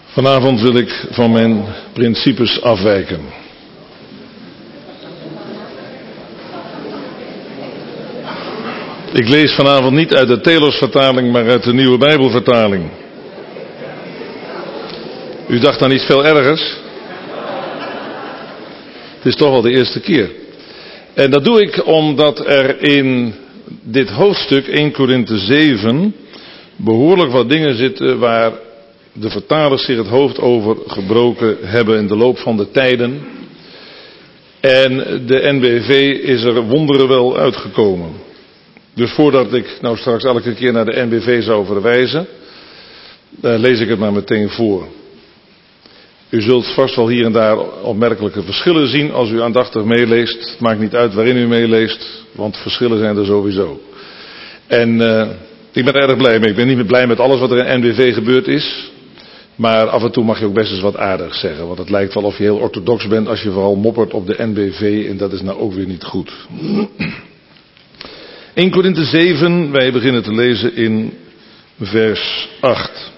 Vanavond wil ik van mijn principes afwijken. Ik lees vanavond niet uit de Telos-vertaling, maar uit de Nieuwe Bijbelvertaling. U dacht aan iets veel ergers? Het is toch al de eerste keer. En dat doe ik omdat er in dit hoofdstuk 1 Korinthe 7 behoorlijk wat dingen zitten waar de vertalers zich het hoofd over gebroken hebben in de loop van de tijden. En de NBV is er wonderwel uitgekomen. Dus voordat ik nou straks elke keer naar de NBV zou verwijzen, lees ik het maar meteen voor. U zult vast wel hier en daar opmerkelijke verschillen zien als u aandachtig meeleest. Het maakt niet uit waarin u meeleest, want verschillen zijn er sowieso. En ik ben er erg blij mee. Ik ben niet meer blij met alles wat er in NBV gebeurd is. Maar af en toe mag je ook best eens wat aardigs zeggen. Want het lijkt wel of je heel orthodox bent als je vooral moppert op de NBV. En dat is nou ook weer niet goed. 1 Korinthe 7, wij beginnen te lezen in vers 8.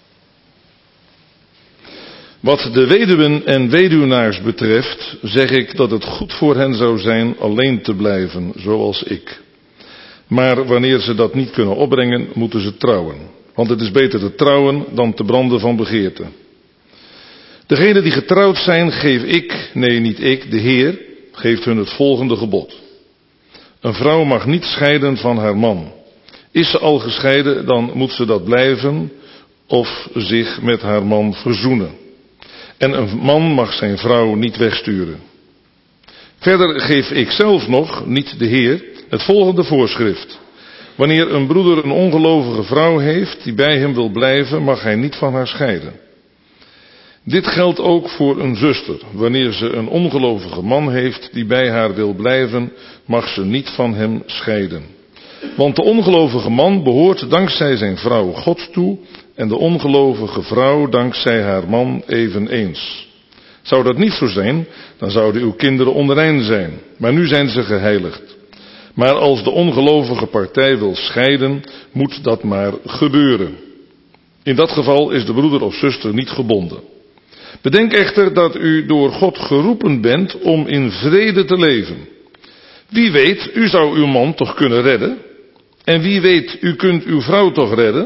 Wat de weduwen en weduwnaars betreft, zeg ik dat het goed voor hen zou zijn alleen te blijven, zoals ik. Maar wanneer ze dat niet kunnen opbrengen, moeten ze trouwen. Want het is beter te trouwen dan te branden van begeerte. Degenen die getrouwd zijn, geef ik, nee niet ik, de Heer, geeft hun het volgende gebod. Een vrouw mag niet scheiden van haar man. Is ze al gescheiden, dan moet ze dat blijven of zich met haar man verzoenen. En een man mag zijn vrouw niet wegsturen. Verder geef ik zelf nog, niet de Heer, het volgende voorschrift. Wanneer een broeder een ongelovige vrouw heeft die bij hem wil blijven, mag hij niet van haar scheiden. Dit geldt ook voor een zuster. Wanneer ze een ongelovige man heeft die bij haar wil blijven, mag ze niet van hem scheiden. Want de ongelovige man behoort dankzij zijn vrouw God toe en de ongelovige vrouw dankzij haar man eveneens. Zou dat niet zo zijn, dan zouden uw kinderen onrein zijn, maar nu zijn ze geheiligd. Maar als de ongelovige partij wil scheiden, moet dat maar gebeuren. In dat geval is de broeder of zuster niet gebonden. Bedenk echter dat u door God geroepen bent om in vrede te leven. Wie weet, u zou uw man toch kunnen redden? En wie weet, u kunt uw vrouw toch redden?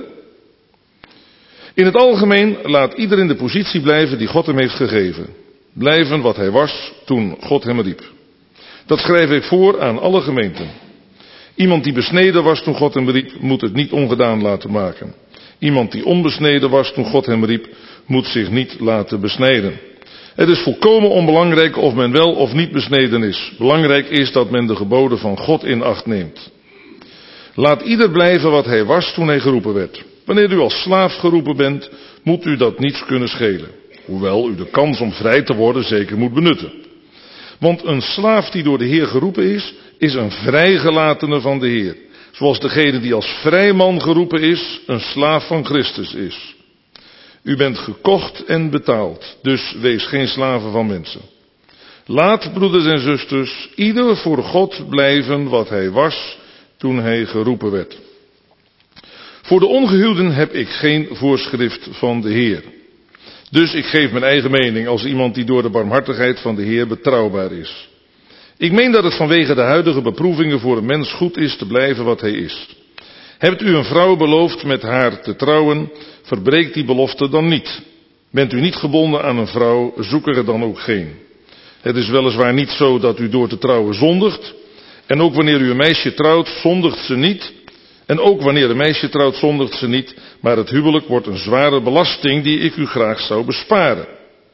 In het algemeen laat ieder in de positie blijven die God hem heeft gegeven. Blijven wat hij was toen God hem riep. Dat schrijf ik voor aan alle gemeenten. Iemand die besneden was toen God hem riep, moet het niet ongedaan laten maken. Iemand die onbesneden was toen God hem riep, moet zich niet laten besnijden. Het is volkomen onbelangrijk of men wel of niet besneden is. Belangrijk is dat men de geboden van God in acht neemt. Laat ieder blijven wat hij was toen hij geroepen werd. Wanneer u als slaaf geroepen bent, moet u dat niets kunnen schelen. Hoewel u de kans om vrij te worden zeker moet benutten. Want een slaaf die door de Heer geroepen is een vrijgelatene van de Heer. Zoals degene die als vrijman geroepen is, een slaaf van Christus is. U bent gekocht en betaald, dus wees geen slaven van mensen. Laat, broeders en zusters, ieder voor God blijven wat hij was toen hij geroepen werd. Voor de ongehuwden heb ik geen voorschrift van de Heer. Dus ik geef mijn eigen mening als iemand die door de barmhartigheid van de Heer betrouwbaar is. Ik meen dat het vanwege de huidige beproevingen voor een mens goed is te blijven wat hij is. Hebt u een vrouw beloofd met haar te trouwen, verbreek die belofte dan niet. Bent u niet gebonden aan een vrouw, zoek er dan ook geen. Het is weliswaar niet zo dat u door te trouwen zondigt. En ook wanneer u een meisje trouwt, zondigt ze niet. En ook wanneer een meisje trouwt, zondigt ze niet. Maar het huwelijk wordt een zware belasting die ik u graag zou besparen.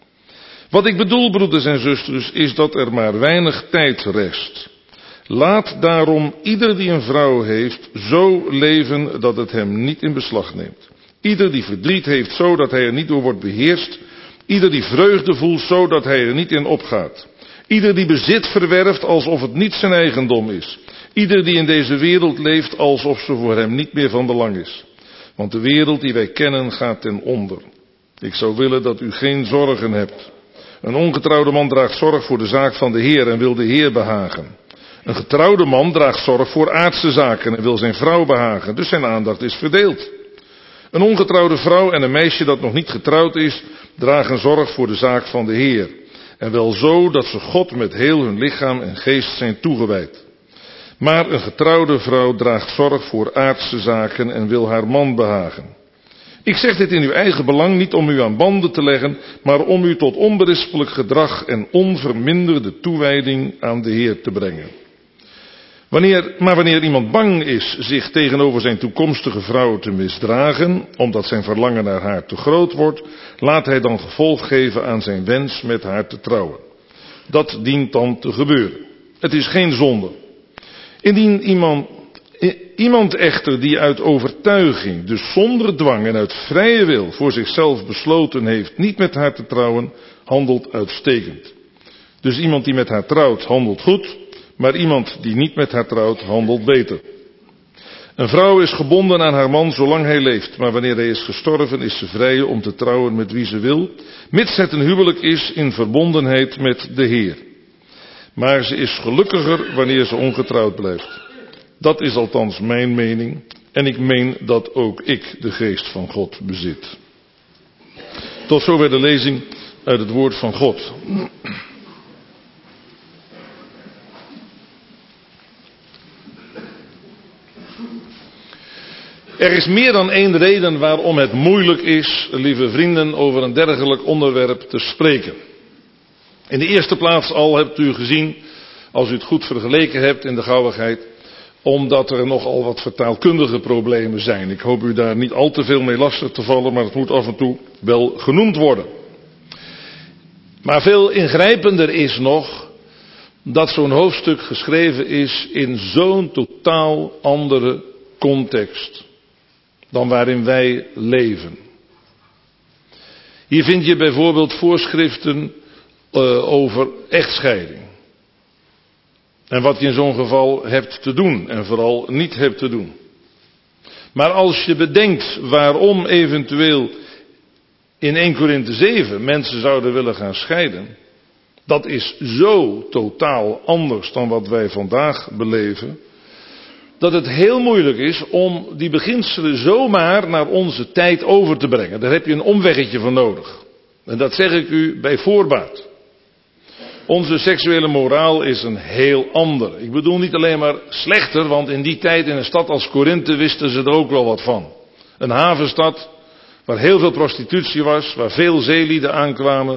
Wat ik bedoel, broeders en zusters, is dat er maar weinig tijd rest. Laat daarom ieder die een vrouw heeft zo leven dat het hem niet in beslag neemt. Ieder die verdriet heeft zo dat hij er niet door wordt beheerst. Ieder die vreugde voelt zo dat hij er niet in opgaat. Ieder die bezit verwerft alsof het niet zijn eigendom is. Ieder die in deze wereld leeft alsof ze voor hem niet meer van belang is. Want de wereld die wij kennen gaat ten onder. Ik zou willen dat u geen zorgen hebt. Een ongetrouwde man draagt zorg voor de zaak van de Heer en wil de Heer behagen. Een getrouwde man draagt zorg voor aardse zaken en wil zijn vrouw behagen, dus zijn aandacht is verdeeld. Een ongetrouwde vrouw en een meisje dat nog niet getrouwd is, dragen zorg voor de zaak van de Heer. En wel zo dat ze God met heel hun lichaam en geest zijn toegewijd. Maar een getrouwde vrouw draagt zorg voor aardse zaken en wil haar man behagen. Ik zeg dit in uw eigen belang, niet om u aan banden te leggen, maar om u tot onberispelijk gedrag en onverminderde toewijding aan de Heer te brengen. Wanneer iemand bang is zich tegenover zijn toekomstige vrouw te misdragen, omdat zijn verlangen naar haar te groot wordt, laat hij dan gevolg geven aan zijn wens met haar te trouwen. Dat dient dan te gebeuren. Het is geen zonde. Indien iemand echter die uit overtuiging, dus zonder dwang en uit vrije wil voor zichzelf besloten heeft niet met haar te trouwen, handelt uitstekend. Dus iemand die met haar trouwt handelt goed, maar iemand die niet met haar trouwt handelt beter. Een vrouw is gebonden aan haar man zolang hij leeft, maar wanneer hij is gestorven is ze vrij om te trouwen met wie ze wil, mits het een huwelijk is in verbondenheid met de Heer. Maar ze is gelukkiger wanneer ze ongetrouwd blijft. Dat is althans mijn mening en ik meen dat ook ik de geest van God bezit. Tot zover de lezing uit het woord van God. Er is meer dan één reden waarom het moeilijk is, lieve vrienden, over een dergelijk onderwerp te spreken. In de eerste plaats al hebt u gezien, als u het goed vergeleken hebt in de gauwigheid, omdat er nogal wat vertaalkundige problemen zijn. Ik hoop u daar niet al te veel mee lastig te vallen, maar het moet af en toe wel genoemd worden. Maar veel ingrijpender is nog dat zo'n hoofdstuk geschreven is in zo'n totaal andere context dan waarin wij leven. Hier vind je bijvoorbeeld voorschriften over echtscheiding. En wat je in zo'n geval hebt te doen en vooral niet hebt te doen. Maar als je bedenkt waarom eventueel in 1 Korinthe 7 mensen zouden willen gaan scheiden, dat is zo totaal anders dan wat wij vandaag beleven, dat het heel moeilijk is om die beginselen zomaar naar onze tijd over te brengen. Daar heb je een omweggetje voor nodig. En dat zeg ik u bij voorbaat. Onze seksuele moraal is een heel andere. Ik bedoel niet alleen maar slechter, want in die tijd in een stad als Korinthe wisten ze er ook wel wat van. Een havenstad waar heel veel prostitutie was, waar veel zeelieden aankwamen.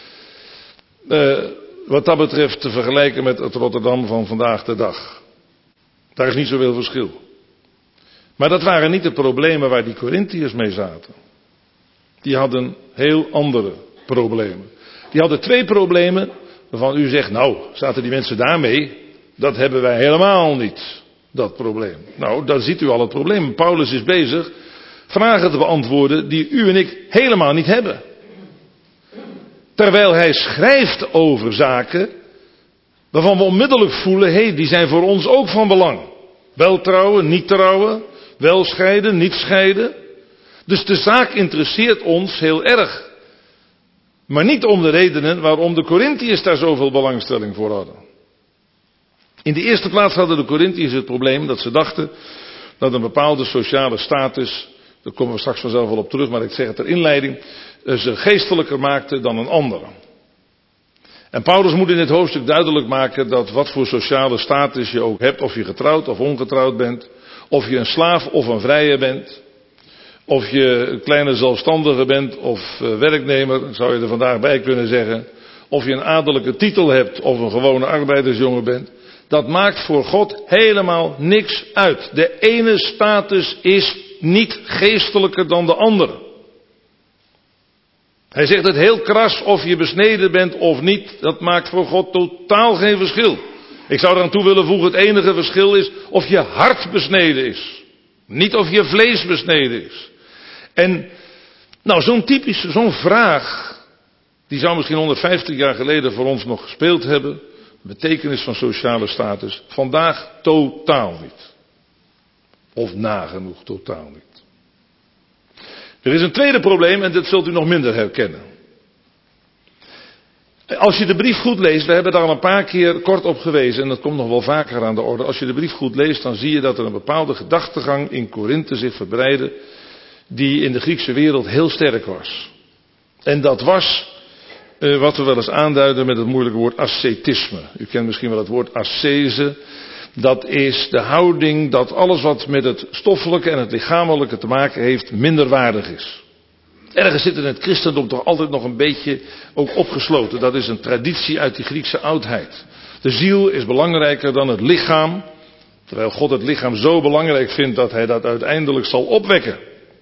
Wat dat betreft te vergelijken met het Rotterdam van vandaag de dag. Daar is niet zoveel verschil. Maar dat waren niet de problemen waar die Korinthiërs mee zaten. Die hadden heel andere problemen. Die hadden 2 problemen waarvan u zegt, nou, zaten die mensen daarmee? Dat hebben wij helemaal niet, dat probleem. Nou, daar ziet u al het probleem. Paulus is bezig vragen te beantwoorden die u en ik helemaal niet hebben. Terwijl hij schrijft over zaken waarvan we onmiddellijk voelen, die zijn voor ons ook van belang. Wel trouwen, niet trouwen, wel scheiden, niet scheiden. Dus de zaak interesseert ons heel erg. Maar niet om de redenen waarom de Korinthiërs daar zoveel belangstelling voor hadden. In de eerste plaats hadden de Korinthiërs het probleem dat ze dachten dat een bepaalde sociale status, daar komen we straks vanzelf wel op terug, maar ik zeg het ter inleiding, ze geestelijker maakte dan een andere. En Paulus moet in dit hoofdstuk duidelijk maken dat wat voor sociale status je ook hebt, of je getrouwd of ongetrouwd bent, of je een slaaf of een vrije bent, of je een kleine zelfstandige bent of werknemer, zou je er vandaag bij kunnen zeggen, of je een adellijke titel hebt of een gewone arbeidersjongen bent, dat maakt voor God helemaal niks uit. De ene status is niet geestelijker dan de andere. Hij zegt het heel kras, of je besneden bent of niet, dat maakt voor God totaal geen verschil. Ik zou eraan toe willen voegen, het enige verschil is of je hart besneden is. Niet of je vlees besneden is. En nou, zo'n vraag, die zou misschien 150 jaar geleden voor ons nog gespeeld hebben. De betekenis van sociale status. Vandaag totaal niet. Of nagenoeg totaal niet. Er is een tweede probleem en dat zult u nog minder herkennen. Als je de brief goed leest, we hebben daar al een paar keer kort op gewezen en dat komt nog wel vaker aan de orde. Als je de brief goed leest, dan zie je dat er een bepaalde gedachtegang in Korinthe zich verbreidde, die in de Griekse wereld heel sterk was. En dat was wat we wel eens aanduiden met het moeilijke woord ascetisme. U kent misschien wel het woord ascese. Dat is de houding dat alles wat met het stoffelijke en het lichamelijke te maken heeft minderwaardig is. Ergens zit in het christendom toch altijd nog een beetje ook opgesloten. Dat is een traditie uit die Griekse oudheid. De ziel is belangrijker dan het lichaam. Terwijl God het lichaam zo belangrijk vindt dat hij dat uiteindelijk zal opwekken.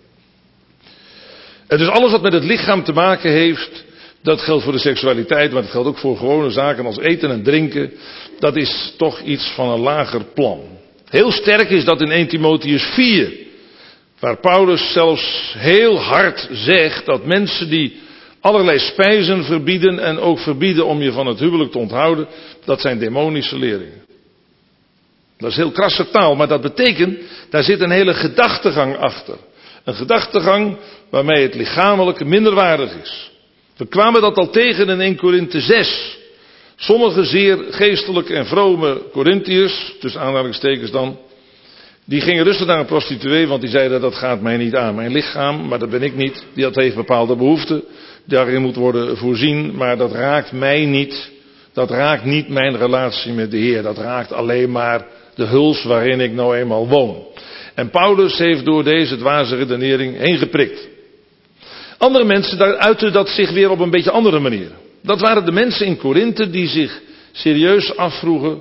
En dus alles wat met het lichaam te maken heeft, dat geldt voor de seksualiteit, maar dat geldt ook voor gewone zaken als eten en drinken. Dat is toch iets van een lager plan. Heel sterk is dat in 1 Timotheüs 4. Waar Paulus zelfs heel hard zegt dat mensen die allerlei spijzen verbieden en ook verbieden om je van het huwelijk te onthouden, dat zijn demonische leerlingen. Dat is heel krasse taal, maar dat betekent, daar zit een hele gedachtegang achter. Een gedachtegang waarmee het lichamelijke minderwaardig is. We kwamen dat al tegen in 1 Korinthe 6. Sommige zeer geestelijke en vrome Korinthiërs, tussen aanhalingstekens dan, die gingen rustig naar een prostituee, want die zeiden dat gaat mij niet aan. Mijn lichaam, maar dat ben ik niet, dat heeft bepaalde behoeften, daarin moet worden voorzien, maar dat raakt mij niet. Dat raakt niet mijn relatie met de Heer, dat raakt alleen maar de huls waarin ik nou eenmaal woon. En Paulus heeft door deze dwaze redenering heen geprikt. Andere mensen uiten dat zich weer op een beetje andere manier. Dat waren de mensen in Korinthe die zich serieus afvroegen.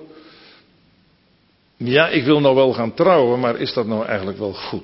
Ja, ik wil nou wel gaan trouwen, maar is dat nou eigenlijk wel goed?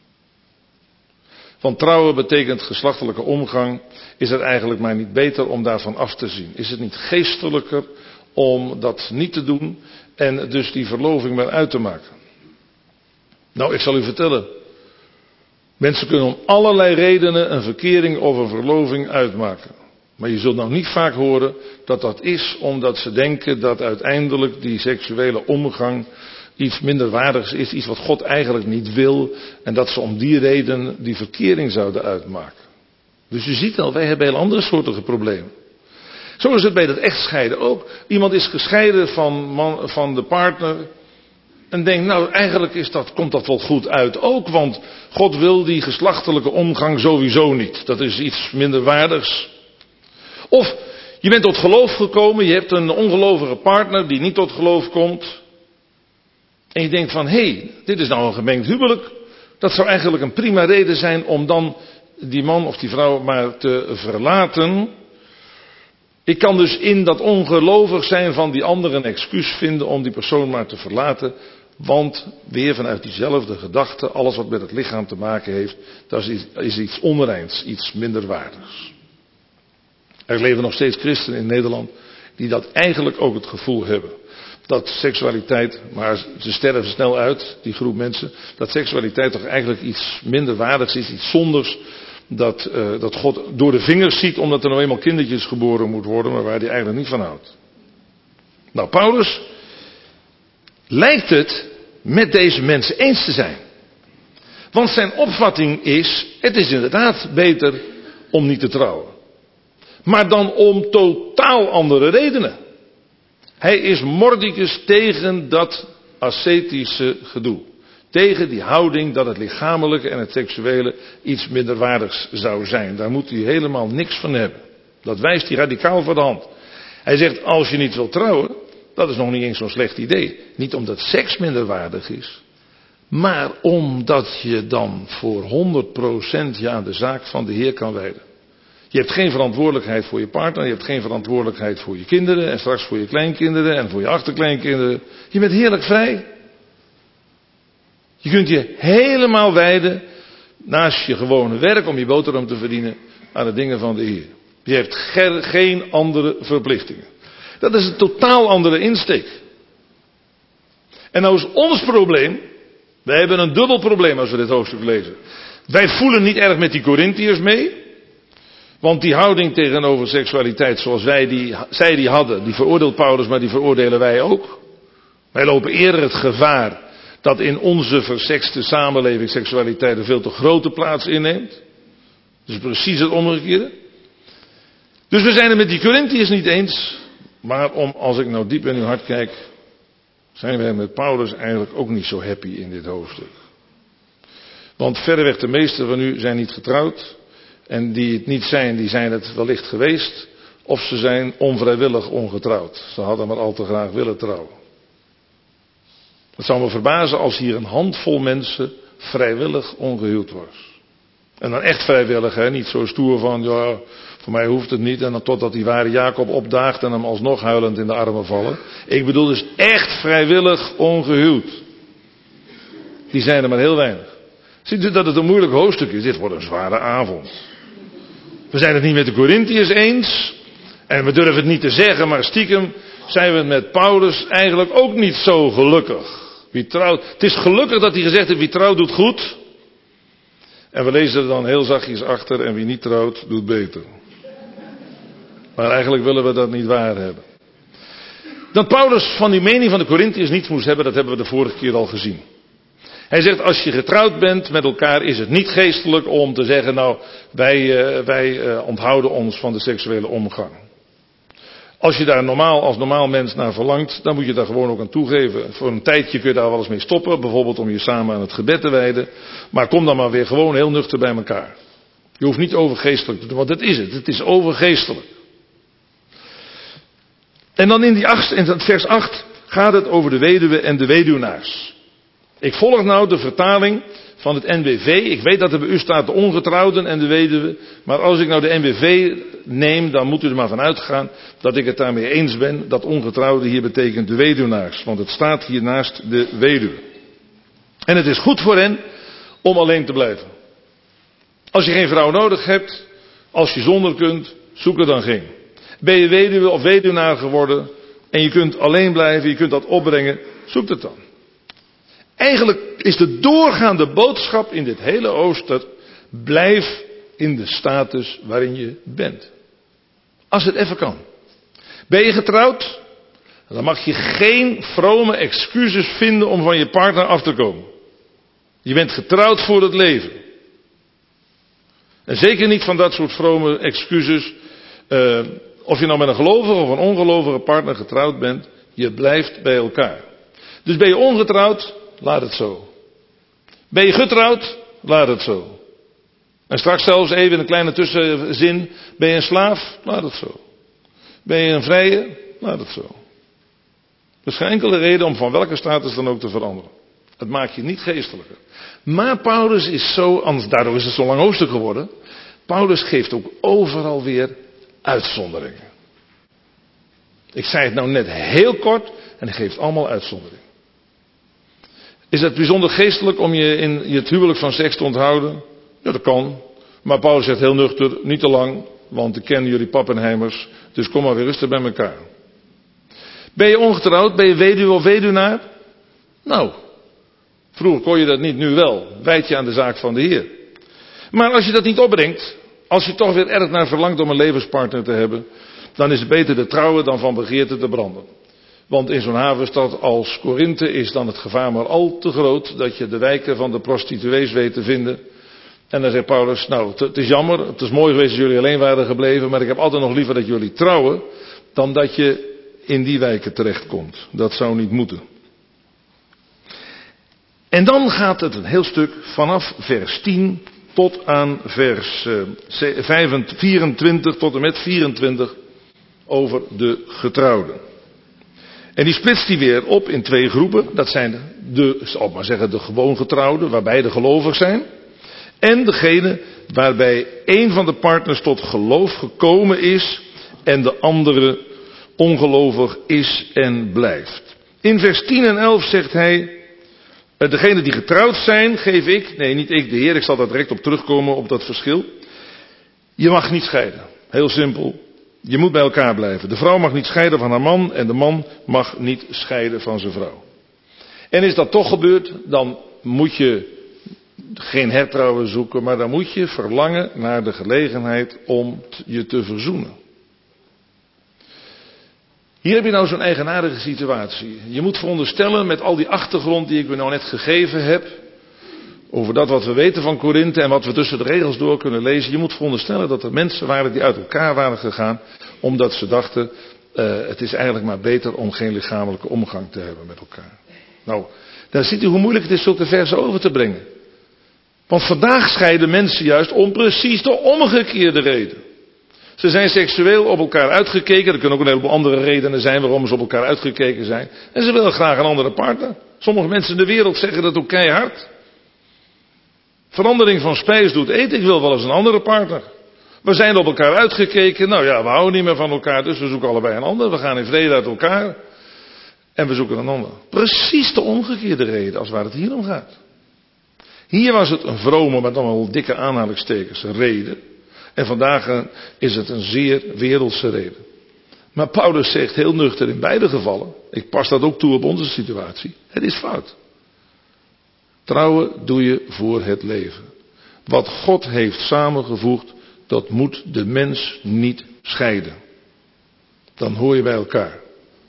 Want trouwen betekent geslachtelijke omgang. Is het eigenlijk maar niet beter om daarvan af te zien? Is het niet geestelijker om dat niet te doen en dus die verloving maar uit te maken? Nou, ik zal u vertellen. Mensen kunnen om allerlei redenen een verkering of een verloving uitmaken. Maar je zult nou niet vaak horen dat dat is omdat ze denken dat uiteindelijk die seksuele omgang iets minderwaardigs is, iets wat God eigenlijk niet wil, en dat ze om die reden die verkering zouden uitmaken. Dus u ziet al, wij hebben heel andere soorten problemen. Zo is het bij dat echtscheiden ook. Iemand is gescheiden van de partner en denkt, nou eigenlijk komt dat wel goed uit ook, want God wil die geslachtelijke omgang sowieso niet. Dat is iets minderwaardigs. Of je bent tot geloof gekomen, je hebt een ongelovige partner die niet tot geloof komt. En je denkt van, hé, dit is nou een gemengd huwelijk. Dat zou eigenlijk een prima reden zijn om dan die man of die vrouw maar te verlaten. Ik kan dus in dat ongelovig zijn van die ander een excuus vinden om die persoon maar te verlaten. Want weer vanuit diezelfde gedachte, alles wat met het lichaam te maken heeft, dat is iets onreins, iets minderwaardigs. Er leven nog steeds christenen in Nederland die dat eigenlijk ook het gevoel hebben. Dat seksualiteit, maar ze sterven snel uit, die groep mensen, dat seksualiteit toch eigenlijk iets minderwaardigs is, iets zonders. Dat God door de vingers ziet omdat er nou eenmaal kindertjes geboren moet worden, maar waar hij eigenlijk niet van houdt. Nou, Paulus lijkt het met deze mensen eens te zijn. Want zijn opvatting is, het is inderdaad beter om niet te trouwen. Maar dan om totaal andere redenen. Hij is mordicus tegen dat ascetische gedoe. Tegen die houding dat het lichamelijke en het seksuele iets minderwaardigs zou zijn. Daar moet hij helemaal niks van hebben. Dat wijst hij radicaal voor de hand. Hij zegt, als je niet wilt trouwen, dat is nog niet eens zo'n slecht idee. Niet omdat seks minderwaardig is, maar omdat je dan voor 100% je aan de zaak van de Heer kan wijden. Je hebt geen verantwoordelijkheid voor je partner, je hebt geen verantwoordelijkheid voor je kinderen en straks voor je kleinkinderen en voor je achterkleinkinderen. Je bent heerlijk vrij. Je kunt je helemaal wijden naast je gewone werk om je boterham te verdienen aan de dingen van de Heer. Je hebt geen andere verplichtingen. Dat is een totaal andere insteek. En nou is ons probleem, wij hebben een dubbel probleem als we dit hoofdstuk lezen. Wij voelen niet erg met die Korinthiërs mee. Want die houding tegenover seksualiteit zoals zij die hadden, die veroordeelt Paulus, maar die veroordelen wij ook. Wij lopen eerder het gevaar dat in onze versekste samenleving seksualiteit een veel te grote plaats inneemt. Dus precies het omgekeerde. Dus we zijn het met die Korinthiërs niet eens. Maar als ik nou diep in uw hart kijk, zijn wij met Paulus eigenlijk ook niet zo happy in dit hoofdstuk. Want verreweg de meesten van u zijn niet getrouwd. En die het niet zijn, die zijn het wellicht geweest. Of ze zijn onvrijwillig ongetrouwd. Ze hadden maar al te graag willen trouwen. Het zou me verbazen als hier een handvol mensen vrijwillig ongehuwd was. En dan echt vrijwillig, hè? Niet zo stoer van, ja, voor mij hoeft het niet. En dan totdat die ware Jacob opdaagt en hem alsnog huilend in de armen vallen. Ik bedoel dus echt vrijwillig ongehuwd. Die zijn er maar heel weinig. Ziet u dat het een moeilijk hoofdstuk is? Dit wordt een zware avond. We zijn het niet met de Korintiërs eens. En we durven het niet te zeggen, maar stiekem zijn we het met Paulus eigenlijk ook niet zo gelukkig. Wie trouwt, het is gelukkig dat hij gezegd heeft, wie trouwt doet goed. En we lezen er dan heel zachtjes achter, en wie niet trouwt doet beter. Maar eigenlijk willen we dat niet waar hebben. Dat Paulus van die mening van de Korintiërs niets moest hebben, dat hebben we de vorige keer al gezien. Hij zegt, als je getrouwd bent met elkaar, is het niet geestelijk om te zeggen, nou, wij onthouden ons van de seksuele omgang. Als je daar als normaal mens naar verlangt, dan moet je daar gewoon ook aan toegeven. Voor een tijdje kun je daar wel eens mee stoppen, bijvoorbeeld om je samen aan het gebed te wijden. Maar kom dan maar weer gewoon heel nuchter bij elkaar. Je hoeft niet overgeestelijk te doen, want dat is het. Het is overgeestelijk. En dan in vers 8 gaat het over de weduwe en de weduwnaars. Ik volg nou de vertaling van het NBV. Ik weet dat er bij u staat de ongetrouwden en de weduwe. Maar als ik nou de NBV neem, dan moet u er maar van uitgaan dat ik het daarmee eens ben. Dat ongetrouwde hier betekent de weduwnaars. Want het staat hier naast de weduwe. En het is goed voor hen om alleen te blijven. Als je geen vrouw nodig hebt, als je zonder kunt, zoek er dan geen. Ben je weduwe of weduwnaar geworden en je kunt alleen blijven, je kunt dat opbrengen, zoek het dan. Eigenlijk is de doorgaande boodschap in dit hele hoofdstuk, blijf in de status waarin je bent. Als het even kan. Ben je getrouwd? Dan mag je geen vrome excuses vinden om van je partner af te komen. Je bent getrouwd voor het leven. En zeker niet van dat soort vrome excuses. Of je nou met een gelovige of een ongelovige partner getrouwd bent, je blijft bij elkaar. Dus ben je ongetrouwd, laat het zo. Ben je getrouwd, laat het zo. En straks zelfs even een kleine tussenzin, ben je een slaaf, laat het zo. Ben je een vrije, laat het zo. Er is geen enkele reden om van welke status dan ook te veranderen. Het maakt je niet geestelijker. Maar Paulus is zo, daardoor is het zo'n lang hoofdstuk geworden. Paulus geeft ook overal weer uitzonderingen. Ik zei het nou net heel kort en hij geeft allemaal uitzonderingen. Is het bijzonder geestelijk om je in het huwelijk van seks te onthouden? Ja, dat kan. Maar Paulus zegt heel nuchter, niet te lang, want ik ken jullie Pappenheimers, dus kom maar weer rustig bij elkaar. Ben je ongetrouwd? Ben je weduwe of weduwnaar? Nou, vroeger kon je dat niet, nu wel. Wijd je aan de zaak van de Heer. Maar als je dat niet opbrengt, als je toch weer erg naar verlangt om een levenspartner te hebben, dan is het beter te trouwen dan van begeerte te branden. Want in zo'n havenstad als Korinthe is dan het gevaar maar al te groot dat je de wijken van de prostituees weet te vinden. En dan zegt Paulus, nou het is jammer, het is mooi geweest dat jullie alleen waren gebleven, maar ik heb altijd nog liever dat jullie trouwen dan dat je in die wijken terechtkomt. Dat zou niet moeten. En dan gaat het een heel stuk vanaf vers 10 tot aan vers 24 tot en met 24 over de getrouwden. En die splitst hij weer op in twee groepen. Dat zijn de gewoon getrouwden, waarbij de gelovig zijn. En degene waarbij een van de partners tot geloof gekomen is en de andere ongelovig is en blijft. In vers 10 en 11 zegt hij, degene die getrouwd zijn, geef ik, nee niet ik, de Heer, ik zal daar direct op terugkomen op dat verschil. Je mag niet scheiden. Heel simpel. Je moet bij elkaar blijven. De vrouw mag niet scheiden van haar man en de man mag niet scheiden van zijn vrouw. En is dat toch gebeurd, dan moet je geen hertrouwen zoeken, maar dan moet je verlangen naar de gelegenheid om je te verzoenen. Hier heb je nou zo'n eigenaardige situatie. Je moet veronderstellen met al die achtergrond die ik u nou net gegeven heb, over dat wat we weten van Korinthe en wat we tussen de regels door kunnen lezen. Je moet veronderstellen dat er mensen waren die uit elkaar waren gegaan, omdat ze dachten, het is eigenlijk maar beter om geen lichamelijke omgang te hebben met elkaar. Nou, dan ziet u hoe moeilijk het is zulke versen over te brengen. Want vandaag scheiden mensen juist om precies de omgekeerde reden. Ze zijn seksueel op elkaar uitgekeken. Er kunnen ook een heleboel andere redenen zijn waarom ze op elkaar uitgekeken zijn. En ze willen graag een andere partner. Sommige mensen in de wereld zeggen dat ook keihard. Verandering van spijs doet eten. Ik wil wel eens een andere partner. We zijn op elkaar uitgekeken. Nou ja, we houden niet meer van elkaar. Dus we zoeken allebei een ander. We gaan in vrede uit elkaar. En we zoeken een ander. Precies de omgekeerde reden als waar het hier om gaat. Hier was het een vrome, met allemaal dikke aanhalingstekens, reden. En vandaag is het een zeer wereldse reden. Maar Paulus zegt heel nuchter in beide gevallen. Ik pas dat ook toe op onze situatie. Het is fout. Trouwen doe je voor het leven. Wat God heeft samengevoegd, dat moet de mens niet scheiden. Dan hoor je bij elkaar.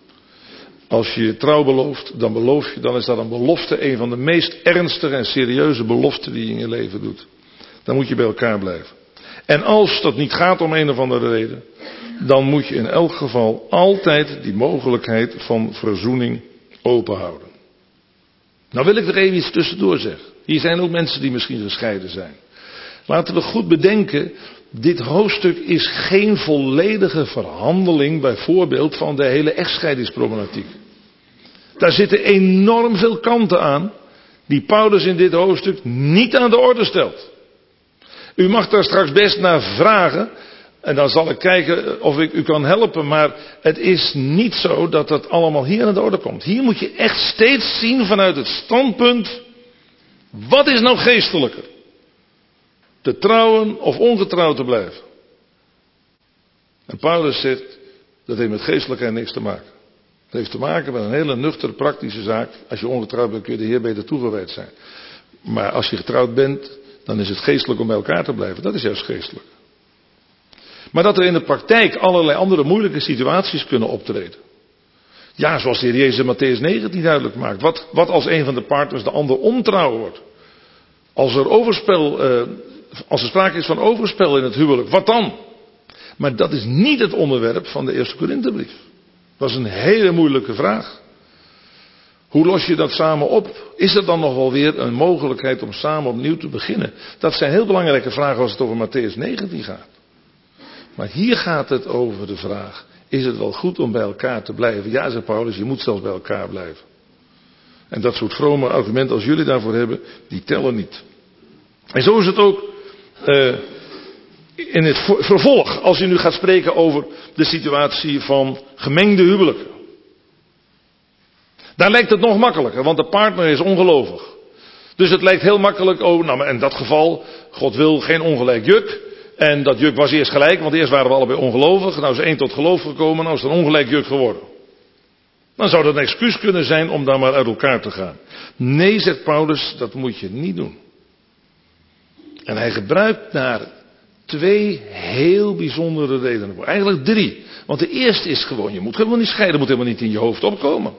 Als je je trouw belooft, dan is dat een belofte, een van de meest ernstige en serieuze beloften die je in je leven doet. Dan moet je bij elkaar blijven. En als dat niet gaat om een of andere reden, dan moet je in elk geval altijd die mogelijkheid van verzoening openhouden. Nou wil ik er even iets tussendoor zeggen. Hier zijn ook mensen die misschien gescheiden zijn. Laten we goed bedenken, dit hoofdstuk is geen volledige verhandeling bijvoorbeeld van de hele echtscheidingsproblematiek. Daar zitten enorm veel kanten aan die Paulus in dit hoofdstuk niet aan de orde stelt. U mag daar straks best naar vragen en dan zal ik kijken of ik u kan helpen, maar het is niet zo dat dat allemaal hier aan de orde komt. Hier moet je echt steeds zien vanuit het standpunt, wat is nou geestelijker? Te trouwen of ongetrouwd te blijven? En Paulus zegt, dat heeft met geestelijkheid niks te maken. Het heeft te maken met een hele nuchtere praktische zaak. Als je ongetrouwd bent kun je de Heer beter toegewijd zijn. Maar als je getrouwd bent, dan is het geestelijk om bij elkaar te blijven. Dat is juist geestelijk. Maar dat er in de praktijk allerlei andere moeilijke situaties kunnen optreden. Ja, zoals de Heer Jezus in Mattheüs 19 duidelijk maakt. Wat als een van de partners de ander ontrouw wordt? Als er sprake is van overspel in het huwelijk, wat dan? Maar dat is niet het onderwerp van de eerste Korinthebrief. Dat is een hele moeilijke vraag. Hoe los je dat samen op? Is er dan nog wel weer een mogelijkheid om samen opnieuw te beginnen? Dat zijn heel belangrijke vragen als het over Mattheüs 19 gaat. Maar hier gaat het over de vraag, is het wel goed om bij elkaar te blijven? Ja, zegt Paulus, je moet zelfs bij elkaar blijven. En dat soort vrome argumenten als jullie daarvoor hebben, die tellen niet. En zo is het ook in het vervolg, als u nu gaat spreken over de situatie van gemengde huwelijken. Daar lijkt het nog makkelijker, want de partner is ongelovig. Dus het lijkt heel makkelijk, in dat geval, God wil geen ongelijk juk. En dat juk was eerst gelijk, want eerst waren we allebei ongelovig. Nou is één tot geloof gekomen, nou is het een ongelijk juk geworden. Dan zou dat een excuus kunnen zijn om dan maar uit elkaar te gaan. Nee, zegt Paulus, dat moet je niet doen. En hij gebruikt daar 2 heel bijzondere redenen voor. Eigenlijk 3. Want de eerste is gewoon, je moet helemaal niet scheiden, moet helemaal niet in je hoofd opkomen.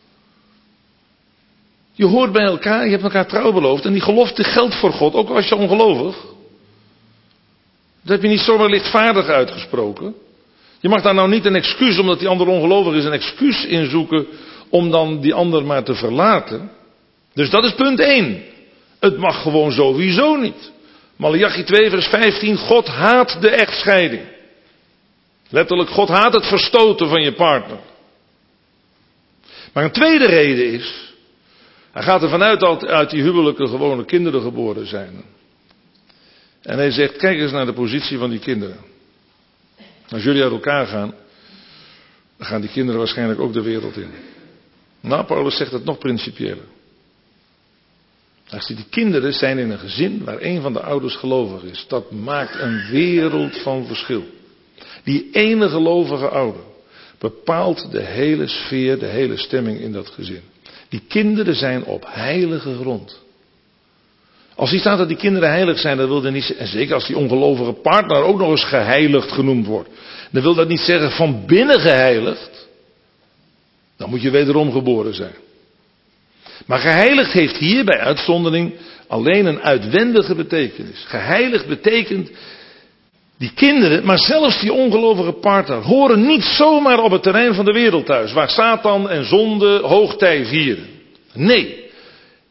Je hoort bij elkaar, je hebt elkaar trouw beloofd en die gelofte geldt voor God, ook als je ongelovig. Dat heb je niet zomaar lichtvaardig uitgesproken. Je mag daar nou niet een excuus, omdat die ander ongelovig is, een excuus inzoeken om dan die ander maar te verlaten. Dus dat is punt 1. Het mag gewoon sowieso niet. Maleachi 2 vers 15, God haat de echtscheiding. Letterlijk, God haat het verstoten van je partner. Maar een tweede reden is, hij gaat ervan uit dat uit die huwelijken gewone kinderen geboren zijn. En hij zegt, kijk eens naar de positie van die kinderen. Als jullie uit elkaar gaan, dan gaan die kinderen waarschijnlijk ook de wereld in. Nou, Paulus zegt het nog principiëler. Als die kinderen zijn in een gezin waar een van de ouders gelovig is, dat maakt een wereld van verschil. Die ene gelovige ouder bepaalt de hele sfeer, de hele stemming in dat gezin. Die kinderen zijn op heilige grond. Als hier staat dat die kinderen heilig zijn, dan wil dat niet zeggen, en zeker als die ongelovige partner ook nog eens geheiligd genoemd wordt, dan wil dat niet zeggen van binnen geheiligd. Dan moet je wederom geboren zijn. Maar geheiligd heeft hier bij uitzondering alleen een uitwendige betekenis. Geheiligd betekent, die kinderen, maar zelfs die ongelovige partner, horen niet zomaar op het terrein van de wereld thuis, waar Satan en zonde hoogtij vieren. Nee,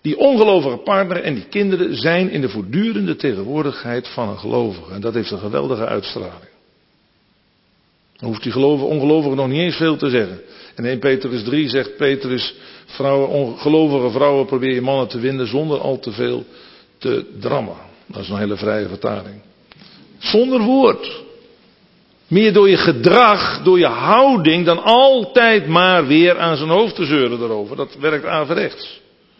Die ongelovige partner en die kinderen zijn in de voortdurende tegenwoordigheid van een gelovige. En dat heeft een geweldige uitstraling. Dan hoeft die ongelovige nog niet eens veel te zeggen. In 1 Petrus 3 zegt Petrus, gelovige vrouwen probeer je mannen te winnen zonder al te veel te drammen. Dat is een hele vrije vertaling. Zonder woord. Meer door je gedrag, door je houding, dan altijd maar weer aan zijn hoofd te zeuren erover. Dat werkt averechts.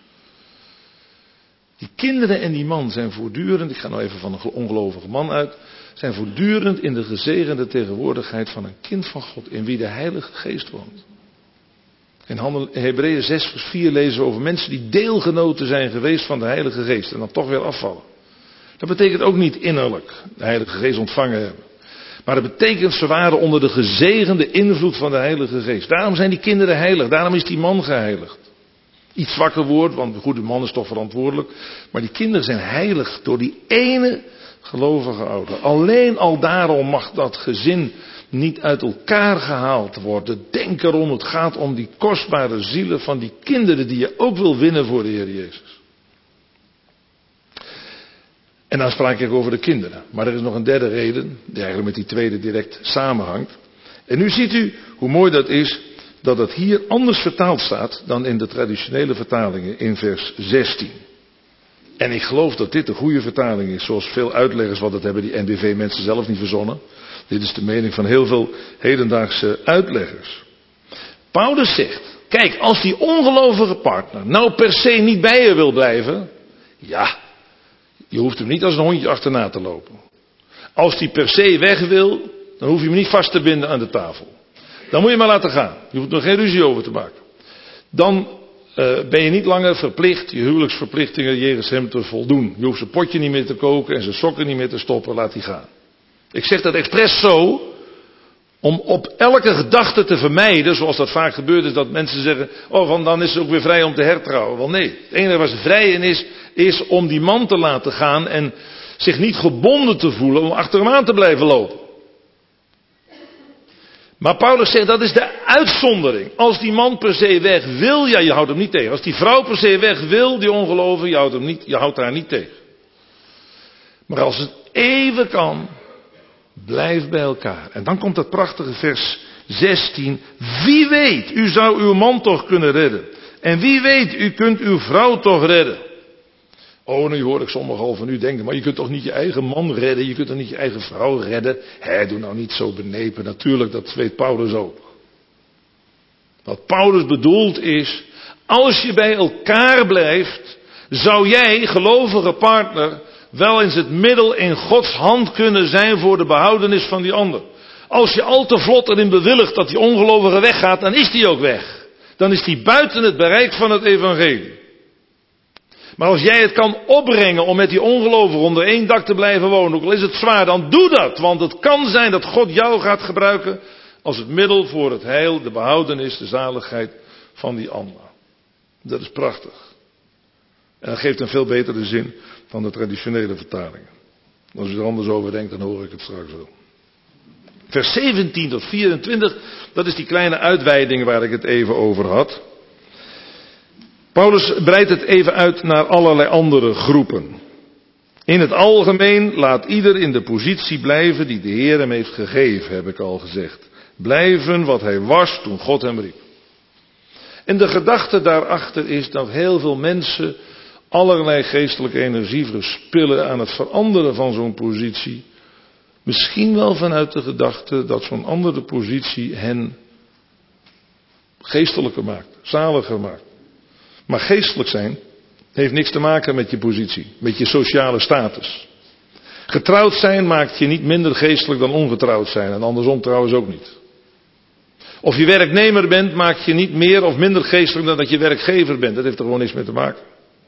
Die kinderen en die man zijn voortdurend, ik ga nou even van een ongelovige man uit, zijn voortdurend in de gezegende tegenwoordigheid van een kind van God, in wie de Heilige Geest woont. In Hebreeën 6 vers 4 lezen we over mensen die deelgenoten zijn geweest van de Heilige Geest en dan toch weer afvallen. Dat betekent ook niet innerlijk de Heilige Geest ontvangen hebben. Maar dat betekent ze waren onder de gezegende invloed van de Heilige Geest. Daarom zijn die kinderen heilig, daarom is die man geheiligd. Iets zwakker woord, want de goede man is toch verantwoordelijk. Maar die kinderen zijn heilig door die ene gelovige ouder. Alleen al daarom mag dat gezin niet uit elkaar gehaald worden. Denk erom, het gaat om die kostbare zielen van die kinderen die je ook wil winnen voor de Heer Jezus. En dan sprak ik over de kinderen. Maar er is nog een derde reden, die eigenlijk met die tweede direct samenhangt. En nu ziet u hoe mooi dat is, dat het hier anders vertaald staat dan in de traditionele vertalingen in vers 16. En ik geloof dat dit de goede vertaling is, zoals veel uitleggers, want dat hebben die NBV-mensen zelf niet verzonnen. Dit is de mening van heel veel hedendaagse uitleggers. Paulus zegt, kijk, als die ongelovige partner nou per se niet bij je wil blijven, ja, je hoeft hem niet als een hondje achterna te lopen. Als die per se weg wil, dan hoef je hem niet vast te binden aan de tafel. Dan moet je maar laten gaan. Je hoeft er geen ruzie over te maken. Dan ben je niet langer verplicht je huwelijksverplichtingen jegens hem te voldoen. Je hoeft zijn potje niet meer te koken en zijn sokken niet meer te stoppen. Laat die gaan. Ik zeg dat expres zo, om op elke gedachte te vermijden, zoals dat vaak gebeurt, is dat mensen zeggen, oh, dan is ze ook weer vrij om te hertrouwen. Wel nee, het enige waar ze vrij in is om die man te laten gaan en zich niet gebonden te voelen om achter hem aan te blijven lopen. Maar Paulus zegt, dat is de uitzondering. Als die man per se weg wil, ja, je houdt hem niet tegen. Als die vrouw per se weg wil, die ongelovige, je houdt haar niet tegen. Maar als het even kan, blijf bij elkaar. En dan komt dat prachtige vers 16. Wie weet, u zou uw man toch kunnen redden. En wie weet, u kunt uw vrouw toch redden. Oh, nu hoor ik sommigen al van u denken, maar je kunt toch niet je eigen man redden, je kunt toch niet je eigen vrouw redden. Doe nou niet zo benepen, natuurlijk, dat weet Paulus ook. Wat Paulus bedoelt is, als je bij elkaar blijft, zou jij, gelovige partner, wel eens het middel in Gods hand kunnen zijn voor de behoudenis van die ander. Als je al te vlot erin bewilligt dat die ongelovige weggaat, dan is die ook weg. Dan is die buiten het bereik van het evangelie. Maar als jij het kan opbrengen om met die ongelovigen onder één dak te blijven wonen, ook al is het zwaar, dan doe dat. Want het kan zijn dat God jou gaat gebruiken als het middel voor het heil, de behoudenis, de zaligheid van die ander. Dat is prachtig. En dat geeft een veel betere zin dan de traditionele vertalingen. Als u er anders over denkt, dan hoor ik het straks wel. Vers 17 tot 24, dat is die kleine uitweiding waar ik het even over had. Paulus breidt het even uit naar allerlei andere groepen. In het algemeen laat ieder in de positie blijven die de Heer hem heeft gegeven, heb ik al gezegd. Blijven wat hij was toen God hem riep. En de gedachte daarachter is dat heel veel mensen allerlei geestelijke energie verspillen aan het veranderen van zo'n positie. Misschien wel vanuit de gedachte dat zo'n andere positie hen geestelijker maakt, zaliger maakt. Maar geestelijk zijn heeft niks te maken met je positie, met je sociale status. Getrouwd zijn maakt je niet minder geestelijk dan ongetrouwd zijn en andersom trouwens ook niet. Of je werknemer bent maakt je niet meer of minder geestelijk dan dat je werkgever bent. Dat heeft er gewoon niks mee te maken.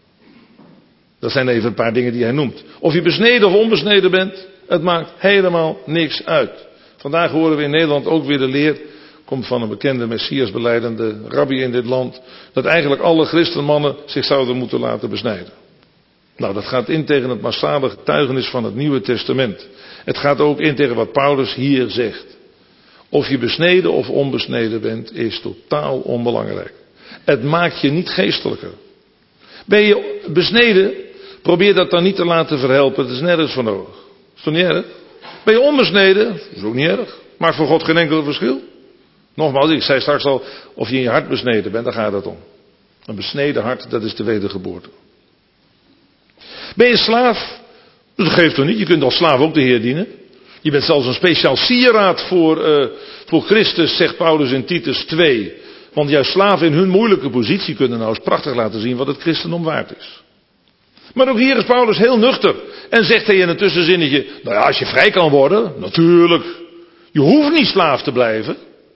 Dat zijn even een paar dingen die hij noemt. Of je besneden of onbesneden bent, het maakt helemaal niks uit. Vandaag horen we in Nederland ook weer de leer, komt van een bekende Messiasbelijdende rabbi in dit land, dat eigenlijk alle christenmannen zich zouden moeten laten besnijden. Nou, dat gaat in tegen het massale getuigenis van het Nieuwe Testament. Het gaat ook in tegen wat Paulus hier zegt. Of je besneden of onbesneden bent, is totaal onbelangrijk. Het maakt je niet geestelijker. Ben je besneden, probeer dat dan niet te laten verhelpen. Dat is nergens voor nodig. Is toch niet erg? Ben je onbesneden? Dat is ook niet erg. Maakt voor God geen enkel verschil. Nogmaals, ik zei straks al, of je in je hart besneden bent, daar gaat het om. Een besneden hart, dat is de wedergeboorte. Ben je slaaf? Dat geeft toch niet, je kunt als slaaf ook de Heer dienen. Je bent zelfs een speciaal sieraad voor Christus, zegt Paulus in Titus 2. Want juist slaven in hun moeilijke positie kunnen nou eens prachtig laten zien wat het christendom waard is. Maar ook hier is Paulus heel nuchter. En zegt hij in een tussenzinnetje, nou ja, als je vrij kan worden, natuurlijk. Je hoeft niet slaaf te blijven.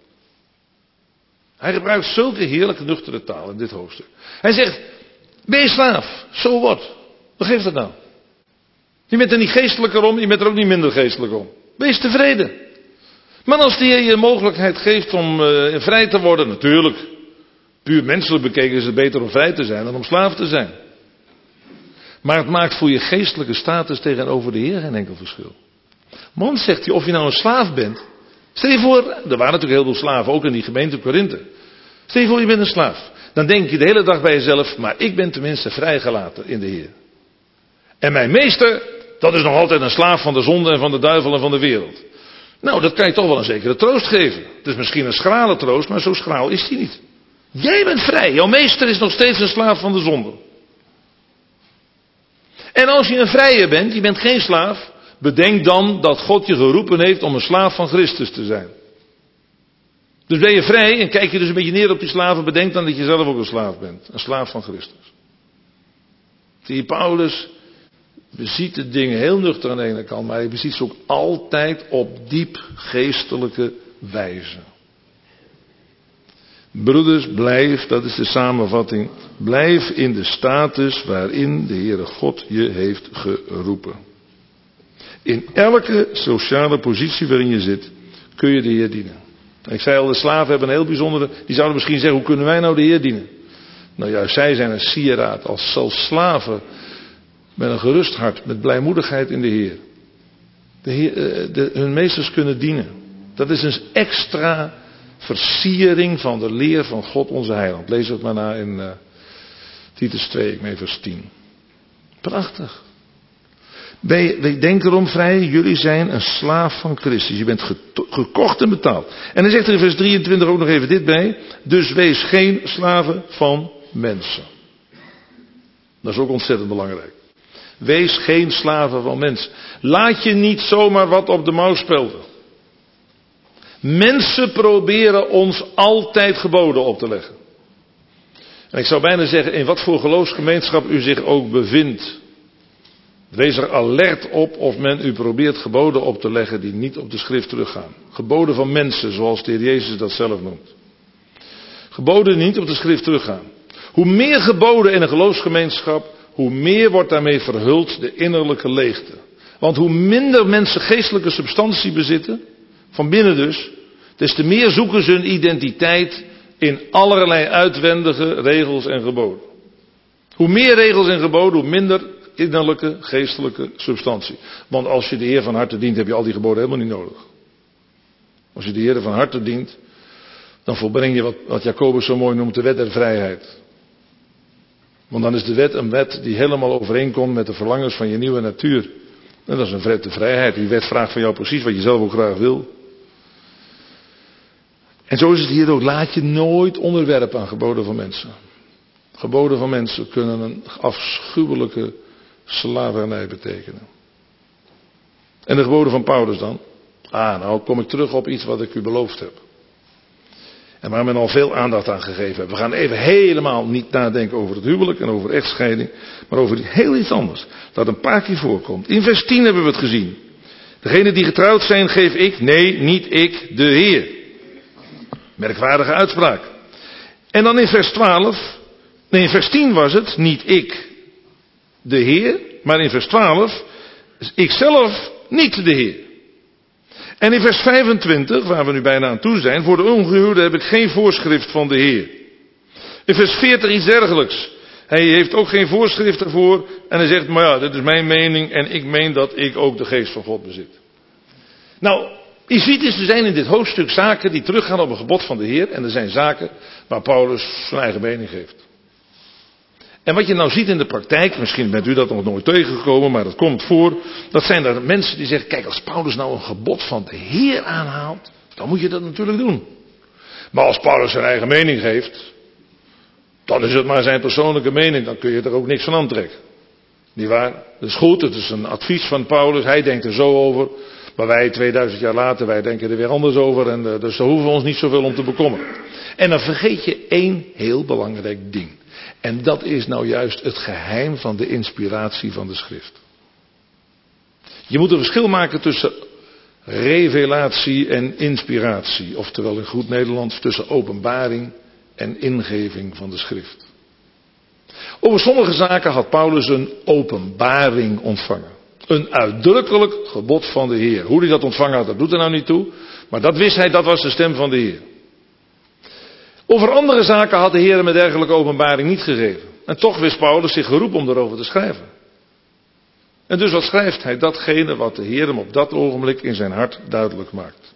Hij gebruikt zulke heerlijke nuchtere taal in dit hoofdstuk. Hij zegt, ben je slaaf? So what? Wat geeft dat nou? Je bent er niet geestelijker om, je bent er ook niet minder geestelijk om. Wees tevreden. Maar als de Heer je mogelijkheid geeft om vrij te worden, natuurlijk. Puur menselijk bekeken is het beter om vrij te zijn dan om slaaf te zijn. Maar het maakt voor je geestelijke status tegenover de Heer geen enkel verschil. Man, zegt hij, of je nou een slaaf bent. Stel je voor, er waren natuurlijk heel veel slaven, ook in die gemeente Korinthe. Stel je voor, je bent een slaaf. Dan denk je de hele dag bij jezelf, maar ik ben tenminste vrijgelaten in de Heer. En mijn meester, dat is nog altijd een slaaf van de zonde en van de duivel en van de wereld. Nou, dat kan je toch wel een zekere troost geven. Het is misschien een schrale troost, maar zo schraal is die niet. Jij bent vrij, jouw meester is nog steeds een slaaf van de zonde. En als je een vrije bent, je bent geen slaaf, bedenk dan dat God je geroepen heeft om een slaaf van Christus te zijn. Dus ben je vrij en kijk je dus een beetje neer op die slaven, bedenk dan dat je zelf ook een slaaf bent. Een slaaf van Christus. Zie je, Paulus beziet de dingen heel nuchter aan de ene kant, maar hij beziet ze ook altijd op diep geestelijke wijze. Broeders, blijf, dat is de samenvatting, blijf in de status waarin de Heere God je heeft geroepen. In elke sociale positie waarin je zit, kun je de Heer dienen. Ik zei al, de slaven hebben een heel bijzondere, die zouden misschien zeggen, hoe kunnen wij nou de Heer dienen? Nou juist, zij zijn een sieraad als slaven met een gerust hart, met blijmoedigheid in de Heer. Hun meesters kunnen dienen. Dat is een extra versiering van de leer van God onze heiland. Lees het maar na in Titus 2, ik meen vers 10. Prachtig. Denk erom vrij, jullie zijn een slaaf van Christus. Je bent gekocht en betaald. En dan zegt er in vers 23 ook nog even dit bij. Dus wees geen slaven van mensen. Dat is ook ontzettend belangrijk. Wees geen slaven van mensen. Laat je niet zomaar wat op de mouw spelden. Mensen proberen ons altijd geboden op te leggen. En ik zou bijna zeggen, in wat voor geloofsgemeenschap u zich ook bevindt. Wees er alert op of men u probeert geboden op te leggen die niet op de schrift teruggaan. Geboden van mensen, zoals de Heer Jezus dat zelf noemt. Geboden die niet op de schrift teruggaan. Hoe meer geboden in een geloofsgemeenschap, hoe meer wordt daarmee verhuld de innerlijke leegte. Want hoe minder mensen geestelijke substantie bezitten, van binnen dus, des te meer zoeken ze hun identiteit in allerlei uitwendige regels en geboden. Hoe meer regels en geboden, hoe minder innerlijke, geestelijke substantie. Want als je de Heer van harte dient, heb je al die geboden helemaal niet nodig. Als je de Heer van harte dient, dan volbreng je wat Jacobus zo mooi noemt de wet der vrijheid. Want dan is de wet een wet die helemaal overeenkomt met de verlangens van je nieuwe natuur. En dat is een wet de vrijheid. Die wet vraagt van jou precies wat je zelf ook graag wil. En zo is het hier ook. Laat je nooit onderwerpen aan geboden van mensen. Geboden van mensen kunnen een afschuwelijke slavernij betekenen. En de geboden van Paulus dan? Nou kom ik terug op iets wat ik u beloofd heb. En waar men al veel aandacht aan gegeven heeft. We gaan even helemaal niet nadenken over het huwelijk en over echtscheiding. Maar over heel iets anders. Dat een paar keer voorkomt. In vers 10 hebben we het gezien. Degenen die getrouwd zijn geef ik. Nee, niet ik, de Heer. Merkwaardige uitspraak. En dan in vers 12. Nee, in vers 10 was het. Niet ik, de Heer. Maar in vers 12. Ikzelf, niet de Heer. En in vers 25, waar we nu bijna aan toe zijn, voor de ongehuwde heb ik geen voorschrift van de Heer. In vers 40 iets dergelijks. Hij heeft ook geen voorschrift ervoor. En hij zegt, maar ja, dit is mijn mening en ik meen dat ik ook de geest van God bezit. Nou, je ziet dus, er zijn in dit hoofdstuk zaken die teruggaan op een gebod van de Heer. En er zijn zaken waar Paulus zijn eigen mening geeft. En wat je nou ziet in de praktijk, misschien bent u dat nog nooit tegengekomen, maar dat komt voor. Dat zijn er mensen die zeggen, kijk, als Paulus nou een gebod van de Heer aanhaalt, dan moet je dat natuurlijk doen. Maar als Paulus zijn eigen mening geeft, dan is het maar zijn persoonlijke mening, dan kun je er ook niks van aantrekken. Niet waar? Dat is goed, het is een advies van Paulus, hij denkt er zo over. Maar wij 2000 jaar later, wij denken er weer anders over. En dus daar hoeven we ons niet zoveel om te bekommeren. En dan vergeet je één heel belangrijk ding. En dat is nou juist het geheim van de inspiratie van de schrift. Je moet een verschil maken tussen revelatie en inspiratie. Oftewel in goed Nederlands tussen openbaring en ingeving van de schrift. Over sommige zaken had Paulus een openbaring ontvangen. Een uitdrukkelijk gebod van de Heer. Hoe hij dat ontvangen had, dat doet er nou niet toe. Maar dat wist hij, dat was de stem van de Heer. Over andere zaken had de Heer hem een dergelijke openbaring niet gegeven. En toch wist Paulus zich geroepen om erover te schrijven. En dus wat schrijft hij? Datgene wat de Heer hem op dat ogenblik in zijn hart duidelijk maakt.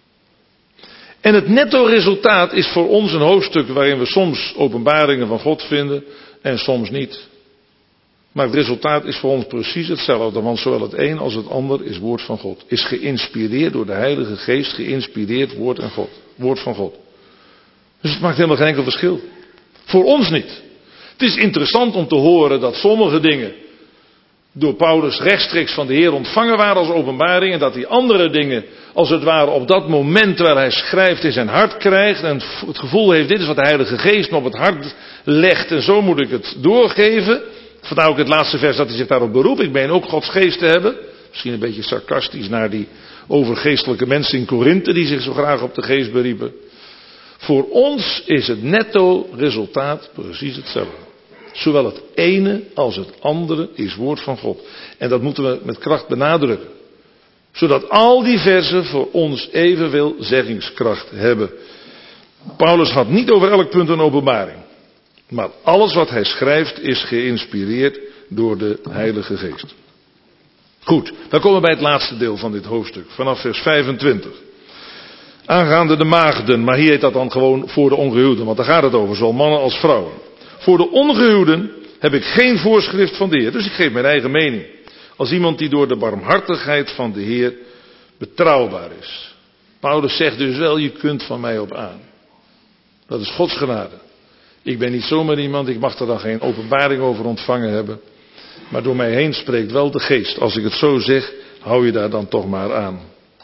En het netto resultaat is voor ons een hoofdstuk waarin we soms openbaringen van God vinden en soms niet. Maar het resultaat is voor ons precies hetzelfde, want zowel het een als het ander is woord van God. Is geïnspireerd door de Heilige Geest, geïnspireerd woord van God. Dus het maakt helemaal geen enkel verschil. Voor ons niet. Het is interessant om te horen dat sommige dingen door Paulus rechtstreeks van de Heer ontvangen waren als openbaring. En dat die andere dingen als het ware op dat moment terwijl hij schrijft in zijn hart krijgt. En het gevoel heeft, dit is wat de Heilige Geest me op het hart legt en zo moet ik het doorgeven. Vandaar ook het laatste vers dat hij zich daarop beroept. Ik meen ook Gods geest te hebben. Misschien een beetje sarcastisch naar die overgeestelijke mensen in Korinthe die zich zo graag op de geest beriepen. Voor ons is het netto resultaat precies hetzelfde. Zowel het ene als het andere is woord van God. En dat moeten we met kracht benadrukken. Zodat al die versen voor ons evenveel zeggingskracht hebben. Paulus had niet over elk punt een openbaring. Maar alles wat hij schrijft is geïnspireerd door de Heilige Geest. Goed, dan komen we bij het laatste deel van dit hoofdstuk. Vanaf vers 25. Aangaande de maagden, maar hier heet dat dan gewoon voor de ongehuwden. Want daar gaat het over, zowel mannen als vrouwen. Voor de ongehuwden heb ik geen voorschrift van de Heer. Dus ik geef mijn eigen mening. Als iemand die door de barmhartigheid van de Heer betrouwbaar is. Paulus zegt dus wel, je kunt van mij op aan. Dat is Gods genade. Ik ben niet zomaar iemand, ik mag er dan geen openbaring over ontvangen hebben. Maar door mij heen spreekt wel de geest. Als ik het zo zeg, hou je daar dan toch maar aan.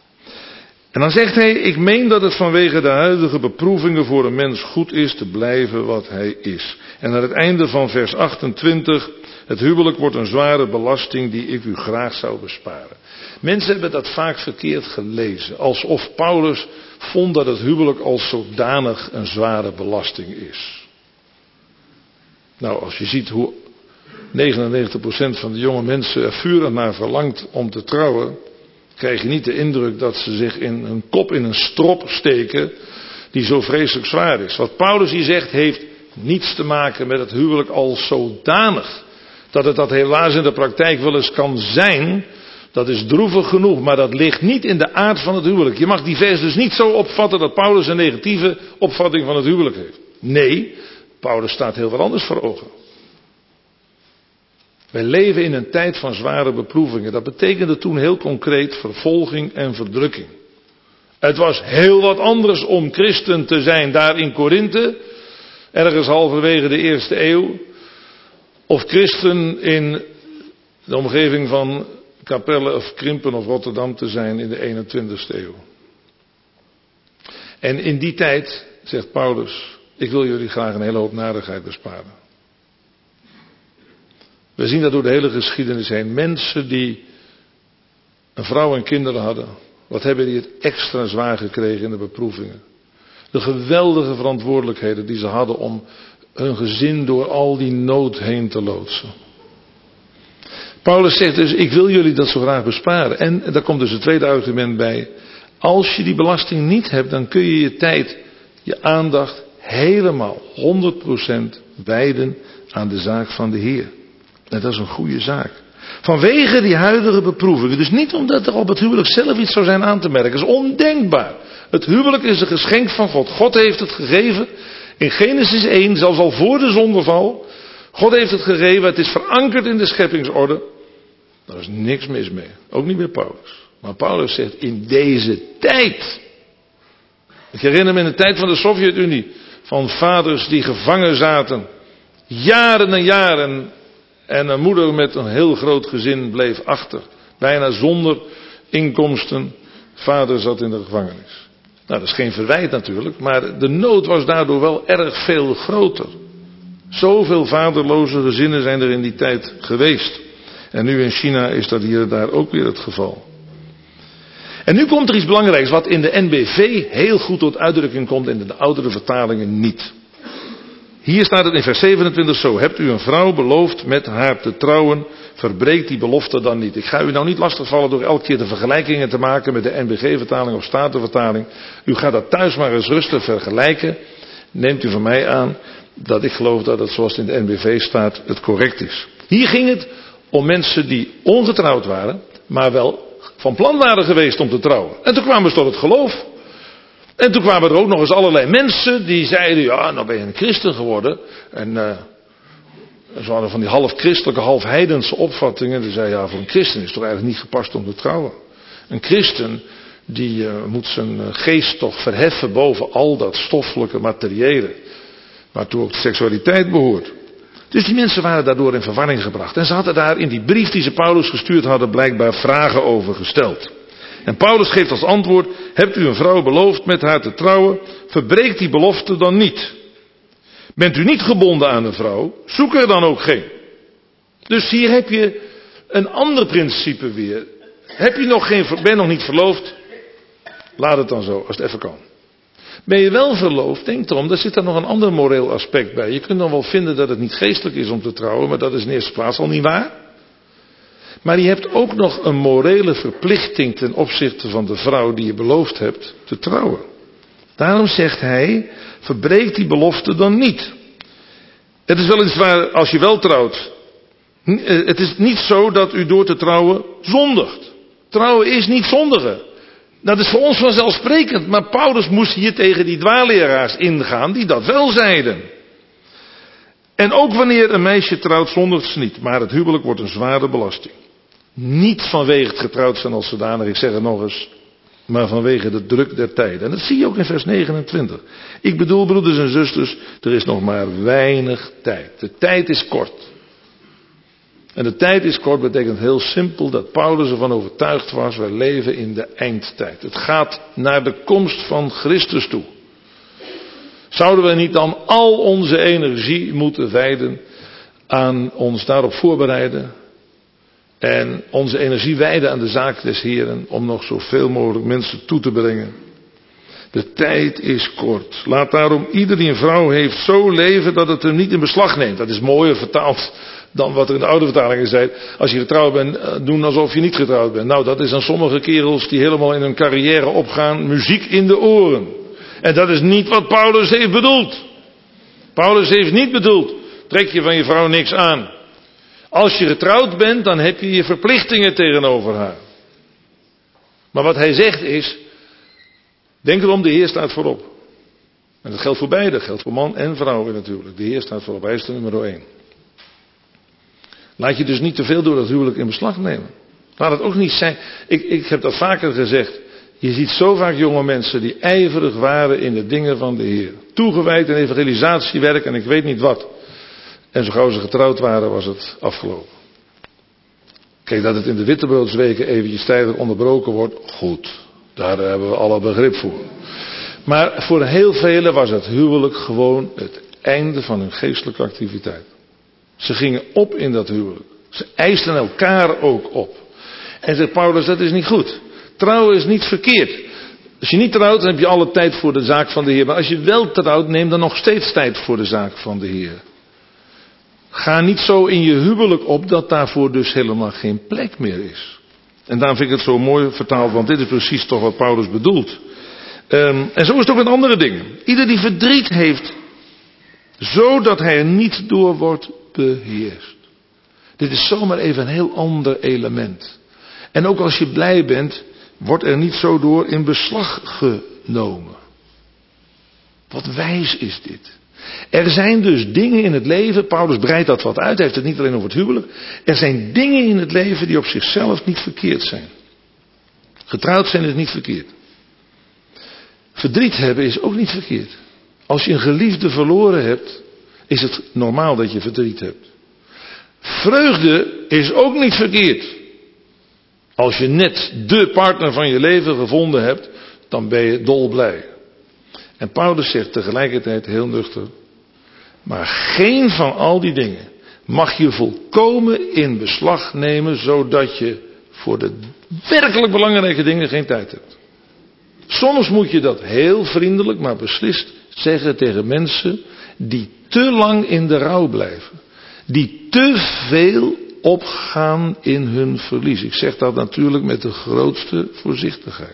En dan zegt hij, ik meen dat het vanwege de huidige beproevingen voor een mens goed is te blijven wat hij is. En aan het einde van vers 28, het huwelijk wordt een zware belasting die ik u graag zou besparen. Mensen hebben dat vaak verkeerd gelezen. Alsof Paulus vond dat het huwelijk als zodanig een zware belasting is. Nou, als je ziet hoe 99% van de jonge mensen er vurig naar verlangt om te trouwen, krijg je niet de indruk dat ze zich in hun kop in een strop steken die zo vreselijk zwaar is. Wat Paulus hier zegt heeft niets te maken met het huwelijk als zodanig. Dat het dat helaas in de praktijk wel eens kan zijn, dat is droevig genoeg, maar dat ligt niet in de aard van het huwelijk. Je mag die vers dus niet zo opvatten dat Paulus een negatieve opvatting van het huwelijk heeft. Nee, Paulus staat heel wat anders voor ogen. Wij leven in een tijd van zware beproevingen. Dat betekende toen heel concreet vervolging en verdrukking. Het was heel wat anders om christen te zijn daar in Korinthe, ergens halverwege de eerste eeuw. Of christen in de omgeving van Capelle of Krimpen of Rotterdam te zijn in de 21ste eeuw. En in die tijd, zegt Paulus, ik wil jullie graag een hele hoop narigheid besparen. We zien dat door de hele geschiedenis heen. Mensen die een vrouw en kinderen hadden. Wat hebben die het extra zwaar gekregen in de beproevingen. De geweldige verantwoordelijkheden die ze hadden om hun gezin door al die nood heen te loodsen. Paulus zegt dus, ik wil jullie dat zo graag besparen. En daar komt dus het tweede argument bij. Als je die belasting niet hebt, dan kun je je tijd, je aandacht helemaal 100% wijden aan de zaak van de Heer. En dat is een goede zaak. Vanwege die huidige beproevingen. Dus niet omdat er op het huwelijk zelf iets zou zijn aan te merken. Dat is ondenkbaar. Het huwelijk is een geschenk van God. God heeft het gegeven in Genesis 1, zelfs al voor de zondeval. God heeft het gegeven, het is verankerd in de scheppingsorde. Daar is niks mis mee. Ook niet met Paulus. Maar Paulus zegt in deze tijd. Ik herinner me in de tijd van de Sovjet-Unie. Van vaders die gevangen zaten. Jaren en jaren. En een moeder met een heel groot gezin bleef achter. Bijna zonder inkomsten. Vader zat in de gevangenis. Nou, dat is geen verwijt natuurlijk. Maar de nood was daardoor wel erg veel groter. Zoveel vaderloze gezinnen zijn er in die tijd geweest. En nu in China is dat hier daar ook weer het geval. En nu komt er iets belangrijks wat in de NBV heel goed tot uitdrukking komt en in de oudere vertalingen niet. Hier staat het in vers 27 zo. Hebt u een vrouw beloofd met haar te trouwen, verbreekt die belofte dan niet. Ik ga u nou niet lastigvallen door elke keer de vergelijkingen te maken met de NBG-vertaling of Statenvertaling. U gaat dat thuis maar eens rustig vergelijken. Neemt u van mij aan dat ik geloof dat het zoals het in de NBV staat het correct is. Hier ging het om mensen die ongetrouwd waren, maar wel van plan waren geweest om te trouwen. En toen kwamen ze tot het geloof. En toen kwamen er ook nog eens allerlei mensen die zeiden, ja, nou ben je een christen geworden. En ze hadden van die half christelijke, half heidense opvattingen. Die zeiden, ja, voor een christen is het toch eigenlijk niet gepast om te trouwen. Een christen die moet zijn geest toch verheffen boven al dat stoffelijke materiële. Waartoe ook de seksualiteit behoort. Dus die mensen waren daardoor in verwarring gebracht. En ze hadden daar in die brief die ze Paulus gestuurd hadden blijkbaar vragen over gesteld. En Paulus geeft als antwoord, hebt u een vrouw beloofd met haar te trouwen, verbreekt die belofte dan niet. Bent u niet gebonden aan een vrouw, zoek er dan ook geen. Dus hier heb je een ander principe weer. Ben nog niet verloofd, laat het dan zo, als het even kan. Ben je wel verloofd, denk erom, daar zit er nog een ander moreel aspect bij. Je kunt dan wel vinden dat het niet geestelijk is om te trouwen, maar dat is in eerste plaats al niet waar. Maar je hebt ook nog een morele verplichting ten opzichte van de vrouw die je beloofd hebt te trouwen. Daarom zegt hij, verbreek die belofte dan niet. Het is weliswaar, als je wel trouwt, het is niet zo dat u door te trouwen zondigt. Trouwen is niet zondigen. Dat is voor ons vanzelfsprekend, maar Paulus moest hier tegen die dwaalleraars ingaan die dat wel zeiden. En ook wanneer een meisje trouwt zondigt ze niet, maar het huwelijk wordt een zware belasting. Niet vanwege het getrouwd zijn als zodanig, ik zeg het nog eens, maar vanwege de druk der tijden. En dat zie je ook in vers 29. Ik bedoel, broeders en zusters, er is nog maar weinig tijd. De tijd is kort. En de tijd is kort betekent heel simpel dat Paulus ervan overtuigd was, wij leven in de eindtijd. Het gaat naar de komst van Christus toe. Zouden we niet dan al onze energie moeten wijden aan ons daarop voorbereiden? En onze energie wijden aan de zaak des Heren om nog zoveel mogelijk mensen toe te brengen. De tijd is kort. Laat daarom ieder die een vrouw heeft zo leven dat het hem niet in beslag neemt. Dat is mooier vertaald dan wat er in de oude vertalingen zei. Als je getrouwd bent, doen alsof je niet getrouwd bent. Nou, dat is aan sommige kerels die helemaal in hun carrière opgaan, muziek in de oren. En dat is niet wat Paulus heeft bedoeld. Paulus heeft niet bedoeld, trek je van je vrouw niks aan. Als je getrouwd bent, dan heb je je verplichtingen tegenover haar. Maar wat hij zegt is, denk erom, de Heer staat voorop. En dat geldt voor beide, dat geldt voor man en vrouw natuurlijk. De Heer staat voorop, hij is de nummer 1. Laat je dus niet te veel door dat huwelijk in beslag nemen. Laat het ook niet zijn, ik heb dat vaker gezegd. Je ziet zo vaak jonge mensen die ijverig waren in de dingen van de Heer. Toegewijd in evangelisatiewerk en ik weet niet wat. En zo gauw ze getrouwd waren was het afgelopen. Kijk, dat het in de Wittebroodsweken eventjes tijdelijk onderbroken wordt, goed. Daar hebben we alle begrip voor. Maar voor heel velen was het huwelijk gewoon het einde van hun geestelijke activiteit. Ze gingen op in dat huwelijk. Ze eisten elkaar ook op. En zegt Paulus, dat is niet goed. Trouwen is niet verkeerd. Als je niet trouwt, dan heb je alle tijd voor de zaak van de Heer. Maar als je wel trouwt, neem dan nog steeds tijd voor de zaak van de Heer. Ga niet zo in je huwelijk op dat daarvoor dus helemaal geen plek meer is. En daarom vind ik het zo mooi vertaald, want dit is precies toch wat Paulus bedoelt. En zo is het ook met andere dingen. Ieder die verdriet heeft, zodat hij er niet door wordt beheerst. Dit is zomaar even een heel ander element. En ook als je blij bent, wordt er niet zo door in beslag genomen. Wat wijs is dit. Er zijn dus dingen in het leven, Paulus breidt dat wat uit, hij heeft het niet alleen over het huwelijk. Er zijn dingen in het leven die op zichzelf niet verkeerd zijn. Getrouwd zijn is niet verkeerd. Verdriet hebben is ook niet verkeerd. Als je een geliefde verloren hebt, is het normaal dat je verdriet hebt. Vreugde is ook niet verkeerd. Als je net de partner van je leven gevonden hebt, dan ben je dolblij. En Paulus zegt tegelijkertijd heel nuchter, maar geen van al die dingen mag je volkomen in beslag nemen, zodat je voor de werkelijk belangrijke dingen geen tijd hebt. Soms moet je dat heel vriendelijk, maar beslist zeggen tegen mensen die te lang in de rouw blijven. Die te veel opgaan in hun verlies. Ik zeg dat natuurlijk met de grootste voorzichtigheid.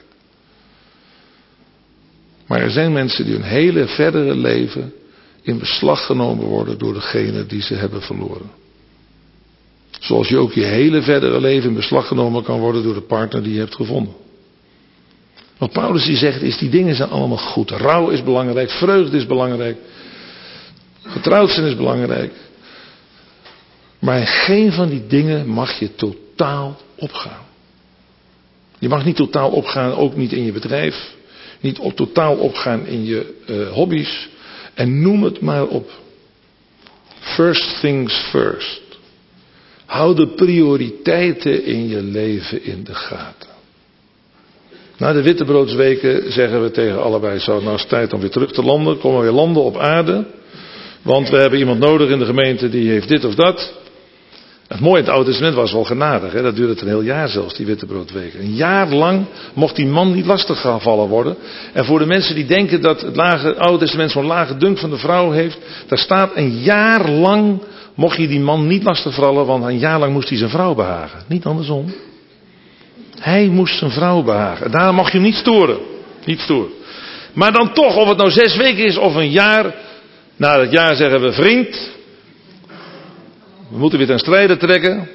Maar er zijn mensen die hun hele verdere leven in beslag genomen worden door degene die ze hebben verloren. Zoals je ook je hele verdere leven in beslag genomen kan worden door de partner die je hebt gevonden. Wat Paulus die zegt is, die dingen zijn allemaal goed. Rouw is belangrijk, vreugde is belangrijk, getrouwd zijn is belangrijk. Maar in geen van die dingen mag je totaal opgaan. Je mag niet totaal opgaan, ook niet in je bedrijf. Niet totaal opgaan in je hobby's. En noem het maar op. First things first. Hou de prioriteiten in je leven in de gaten. Na de Wittebroodsweken zeggen we tegen allebei, zo, nou is het tijd om weer terug te landen. Kom maar weer landen op aarde. Want we hebben iemand nodig in de gemeente die heeft dit of dat. Het mooie in het Oude Testament was wel genadig. Hè? Dat duurde een heel jaar zelfs, die Wittebroodsweken. Een jaar lang mocht die man niet lastig gevallen worden. En voor de mensen die denken dat het Oude Testament zo'n lage dunk van de vrouw heeft. Daar staat een jaar lang mocht je die man niet lastig vallen. Want een jaar lang moest hij zijn vrouw behagen. Niet andersom. Hij moest zijn vrouw behagen. Daarom mag je hem niet storen. Niet storen. Maar dan toch, of het nou 6 weken is of een jaar. Na het jaar zeggen we, vriend. We moeten weer ten strijde trekken.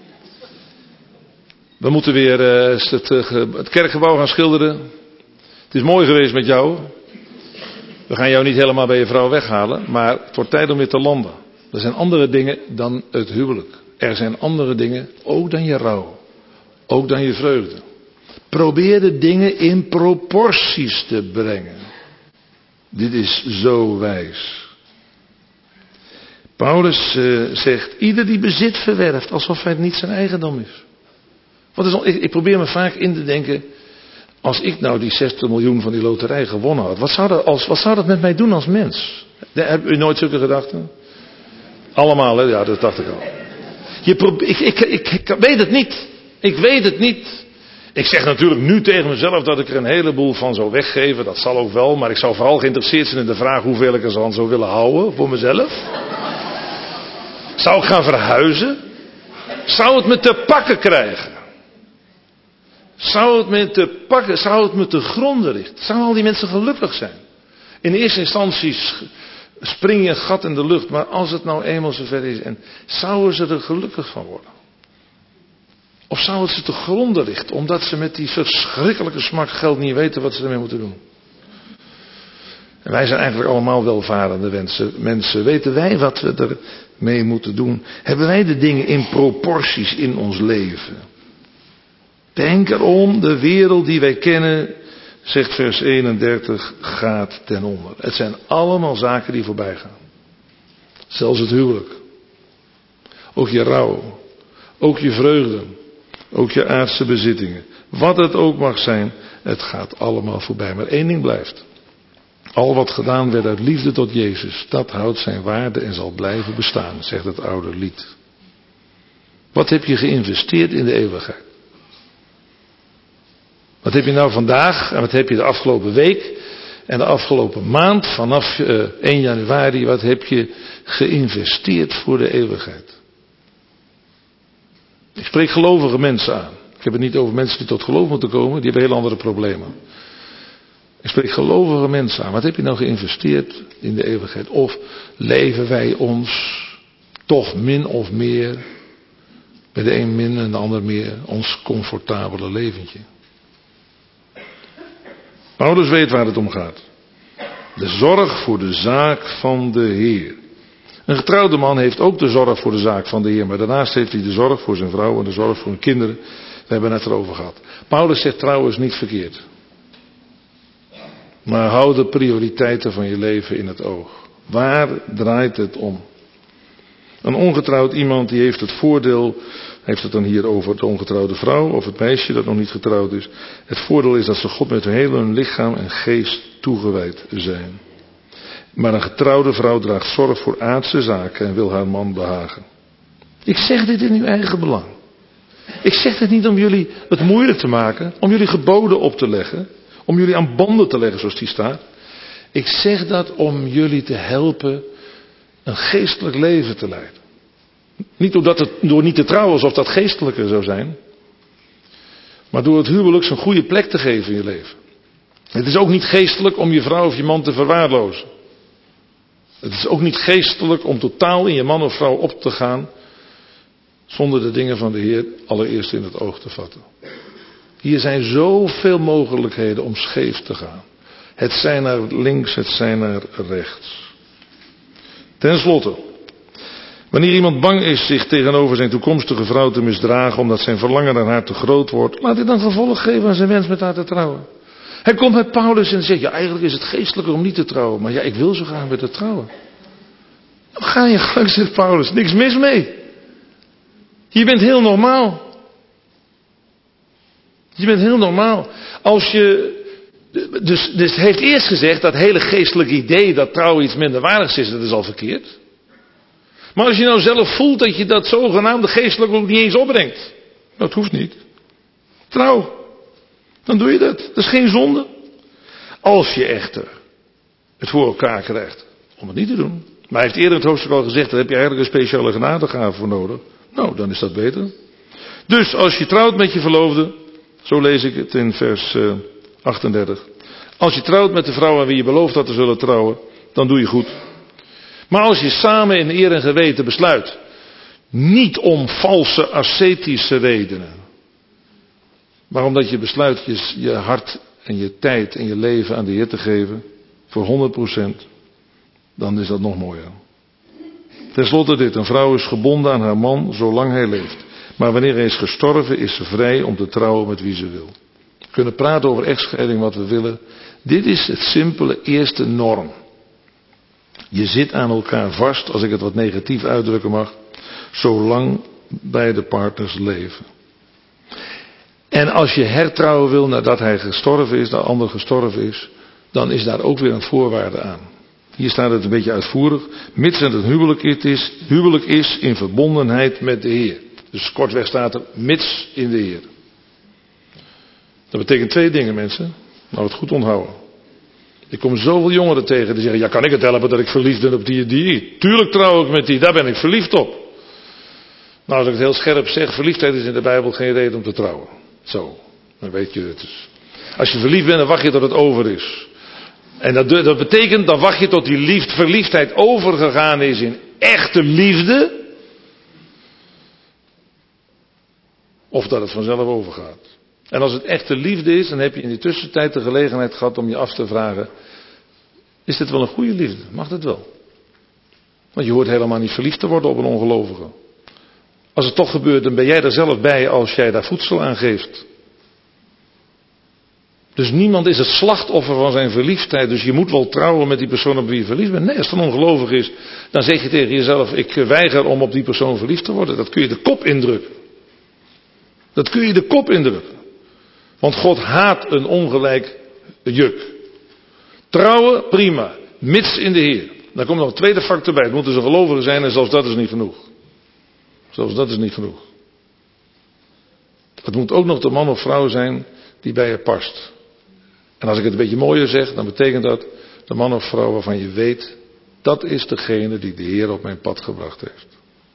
We moeten weer het kerkgebouw gaan schilderen. Het is mooi geweest met jou. We gaan jou niet helemaal bij je vrouw weghalen. Maar het wordt tijd om weer te landen. Er zijn andere dingen dan het huwelijk. Er zijn andere dingen, ook dan je rouw. Ook dan je vreugde. Probeer de dingen in proporties te brengen. Dit is zo wijs. Paulus zegt, ieder die bezit verwerft, alsof het niet zijn eigendom is. Ik probeer me vaak in te denken, als ik nou die 60 miljoen van die loterij gewonnen had, wat zou dat met mij doen als mens? Heb u nooit zulke gedachten? Allemaal, hè? Ja, dat dacht ik al. Ik weet het niet. Ik weet het niet. Ik zeg natuurlijk nu tegen mezelf dat ik er een heleboel van zou weggeven, dat zal ook wel, maar ik zou vooral geïnteresseerd zijn in de vraag hoeveel ik er dan zou willen houden voor mezelf. Zou ik gaan verhuizen? Zou het me te pakken krijgen? Zou het me te gronden richten? Zouden al die mensen gelukkig zijn? In eerste instantie spring je een gat in de lucht, maar als het nou eenmaal zover is, en zouden ze er gelukkig van worden? Of zou het ze te gronden richten, omdat ze met die verschrikkelijke smak geld niet weten wat ze ermee moeten doen? En wij zijn eigenlijk allemaal welvarende mensen. Weten wij wat we ermee moeten doen? Hebben wij de dingen in proporties in ons leven? Denk erom, de wereld die wij kennen, zegt vers 31, gaat ten onder. Het zijn allemaal zaken die voorbij gaan. Zelfs het huwelijk. Ook je rouw. Ook je vreugde. Ook je aardse bezittingen. Wat het ook mag zijn, het gaat allemaal voorbij. Maar één ding blijft. Al wat gedaan werd uit liefde tot Jezus, dat houdt zijn waarde en zal blijven bestaan, zegt het oude lied. Wat heb je geïnvesteerd in de eeuwigheid? Wat heb je nou vandaag en wat heb je de afgelopen week en de afgelopen maand, vanaf 1 januari, wat heb je geïnvesteerd voor de eeuwigheid? Ik spreek gelovige mensen aan. Ik heb het niet over mensen die tot geloof moeten komen, die hebben heel andere problemen. Ik spreek gelovige mensen aan. Wat heb je nou geïnvesteerd in de eeuwigheid? Of leven wij ons toch min of meer, bij de een min en de ander meer, ons comfortabele leventje? Paulus weet waar het om gaat. De zorg voor de zaak van de Heer. Een getrouwde man heeft ook de zorg voor de zaak van de Heer. Maar daarnaast heeft hij de zorg voor zijn vrouw en de zorg voor hun kinderen. We hebben het erover gehad. Paulus zegt trouwens niet verkeerd. Maar hou de prioriteiten van je leven in het oog. Waar draait het om? Een ongetrouwd iemand die heeft het voordeel, heeft het dan hier over de ongetrouwde vrouw of het meisje dat nog niet getrouwd is. Het voordeel is dat ze God met heel hun lichaam en geest toegewijd zijn. Maar een getrouwde vrouw draagt zorg voor aardse zaken en wil haar man behagen. Ik zeg dit in uw eigen belang. Ik zeg dit niet om jullie het moeilijk te maken, om jullie geboden op te leggen, om jullie aan banden te leggen zoals die staat. Ik zeg dat om jullie te helpen een geestelijk leven te leiden. Niet door niet te trouwen alsof dat geestelijker zou zijn. Maar door het huwelijk zo'n goede plek te geven in je leven. Het is ook niet geestelijk om je vrouw of je man te verwaarlozen. Het is ook niet geestelijk om totaal in je man of vrouw op te gaan. Zonder de dingen van de Heer allereerst in het oog te vatten. Hier zijn zoveel mogelijkheden om scheef te gaan. Het zijn naar links, het zijn naar rechts. Ten slotte. Wanneer iemand bang is zich tegenover zijn toekomstige vrouw te misdragen omdat zijn verlangen naar haar te groot wordt, laat hij dan gevolg geven aan zijn wens met haar te trouwen. Hij komt met Paulus en zegt, ja eigenlijk is het geestelijker om niet te trouwen, maar ja ik wil zo graag met haar trouwen. Dan ga je gang, zegt Paulus, niks mis mee. Je bent heel normaal. Je bent heel normaal. Als je, dus het heeft eerst gezegd dat hele geestelijke idee dat trouwen iets minderwaardigs is, dat is al verkeerd. Maar als je nou zelf voelt dat je dat zogenaamde geestelijk ook niet eens opbrengt. Dat hoeft niet. Trouw. Dan doe je dat. Dat is geen zonde. Als je echter het voor elkaar krijgt om het niet te doen. Maar hij heeft eerder in het hoofdstuk al gezegd, daar heb je eigenlijk een speciale genadegave voor nodig. Nou, dan is dat beter. Dus als je trouwt met je verloofde, zo lees ik het in vers 38. Als je trouwt met de vrouw aan wie je belooft had te zullen trouwen, dan doe je goed. Maar als je samen in eer en geweten besluit, niet om valse ascetische redenen, maar omdat je besluit je hart en je tijd en je leven aan de Heer te geven, voor 100%, dan is dat nog mooier. Ten slotte dit, een vrouw is gebonden aan haar man zolang hij leeft. Maar wanneer hij is gestorven is ze vrij om te trouwen met wie ze wil. We kunnen praten over echtscheiding wat we willen. Dit is het simpele eerste norm. Je zit aan elkaar vast, als ik het wat negatief uitdrukken mag, zolang beide partners leven. En als je hertrouwen wil nadat hij gestorven is, de ander gestorven is, dan is daar ook weer een voorwaarde aan. Hier staat het een beetje uitvoerig, mits het een huwelijk is in verbondenheid met de Heer. Dus kortweg staat er, mits in de Heer. Dat betekent twee dingen, mensen. Nou, het goed onthouden. Ik kom zoveel jongeren tegen die zeggen, ja, kan ik het helpen dat ik verliefd ben op die? Tuurlijk trouw ik met die, daar ben ik verliefd op. Nou, als ik het heel scherp zeg, verliefdheid is in de Bijbel geen reden om te trouwen. Zo, dan weet je het dus. Als je verliefd bent, dan wacht je tot het over is. En dat betekent, dan wacht je tot die verliefdheid overgegaan is in echte liefde. Of dat het vanzelf overgaat. En als het echte liefde is, dan heb je in die tussentijd de gelegenheid gehad om je af te vragen, is dit wel een goede liefde? Mag dat wel? Want je hoort helemaal niet verliefd te worden op een ongelovige. Als het toch gebeurt, dan ben jij er zelf bij als jij daar voedsel aan geeft. Dus niemand is het slachtoffer van zijn verliefdheid. Dus je moet wel trouwen met die persoon op wie je verliefd bent. Nee, als het een ongelovig is, dan zeg je tegen jezelf, ik weiger om op die persoon verliefd te worden. Dat kun je de kop indrukken. Dat kun je de kop indrukken. Want God haat een ongelijk juk. Trouwen, prima. Mits in de Heer. Daar komt nog een tweede factor bij. Het moet dus een gelovige zijn en zelfs dat is niet genoeg. Zelfs dat is niet genoeg. Het moet ook nog de man of vrouw zijn die bij je past. En als ik het een beetje mooier zeg, dan betekent dat de man of vrouw waarvan je weet, dat is degene die de Heer op mijn pad gebracht heeft.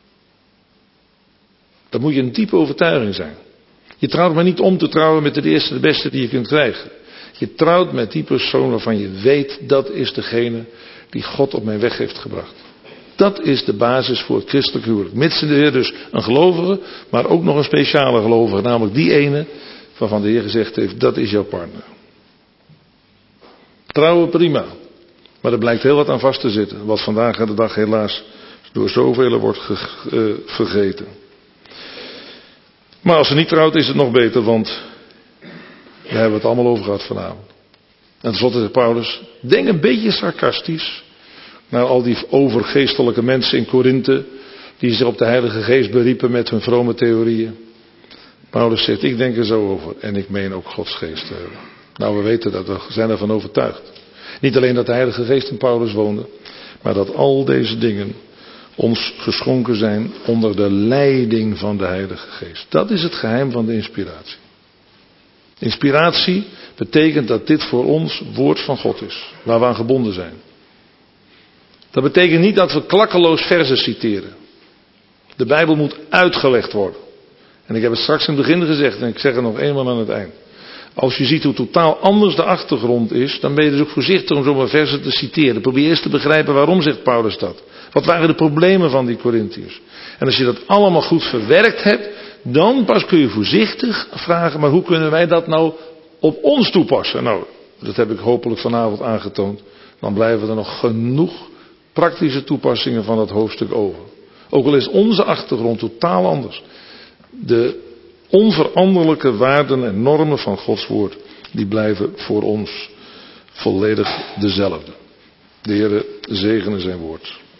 Dat moet je een diepe overtuiging zijn. Je trouwt maar niet om te trouwen met de eerste de beste die je kunt krijgen. Je trouwt met die persoon waarvan je weet, dat is degene die God op mijn weg heeft gebracht. Dat is de basis voor het christelijk huwelijk. Mits de Heer dus een gelovige, maar ook nog een speciale gelovige. Namelijk die ene waarvan de Heer gezegd heeft, dat is jouw partner. Trouwen prima. Maar er blijkt heel wat aan vast te zitten. Wat vandaag de dag helaas door zoveel wordt vergeten. Maar als ze niet trouwt is het nog beter, want daar hebben we het allemaal over gehad vanavond. En tenslotte zegt Paulus, denk een beetje sarcastisch naar al die overgeestelijke mensen in Korinthe die zich op de Heilige Geest beriepen met hun vrome theorieën. Paulus zegt, ik denk er zo over en ik meen ook Gods geest te hebben. Nou, we weten dat, we zijn ervan overtuigd. Niet alleen dat de Heilige Geest in Paulus woonde, maar dat al deze dingen ons geschonken zijn onder de leiding van de Heilige Geest. Dat is het geheim van de inspiratie. Inspiratie betekent dat dit voor ons woord van God is, waar we aan gebonden zijn. Dat betekent niet dat we klakkeloos verzen citeren. De Bijbel moet uitgelegd worden. En ik heb het straks in het begin gezegd en ik zeg het nog eenmaal aan het eind. Als je ziet hoe totaal anders de achtergrond is, dan ben je dus ook voorzichtig om zomaar verzen te citeren. Probeer eerst te begrijpen waarom zegt Paulus dat. Wat waren de problemen van die Korintiërs? En als je dat allemaal goed verwerkt hebt, dan pas kun je voorzichtig vragen, maar hoe kunnen wij dat nou op ons toepassen? Nou, dat heb ik hopelijk vanavond aangetoond. Dan blijven er nog genoeg praktische toepassingen van dat hoofdstuk over. Ook al is onze achtergrond totaal anders. De onveranderlijke waarden en normen van Gods woord, die blijven voor ons volledig dezelfde. De Heere zegene zijn woord.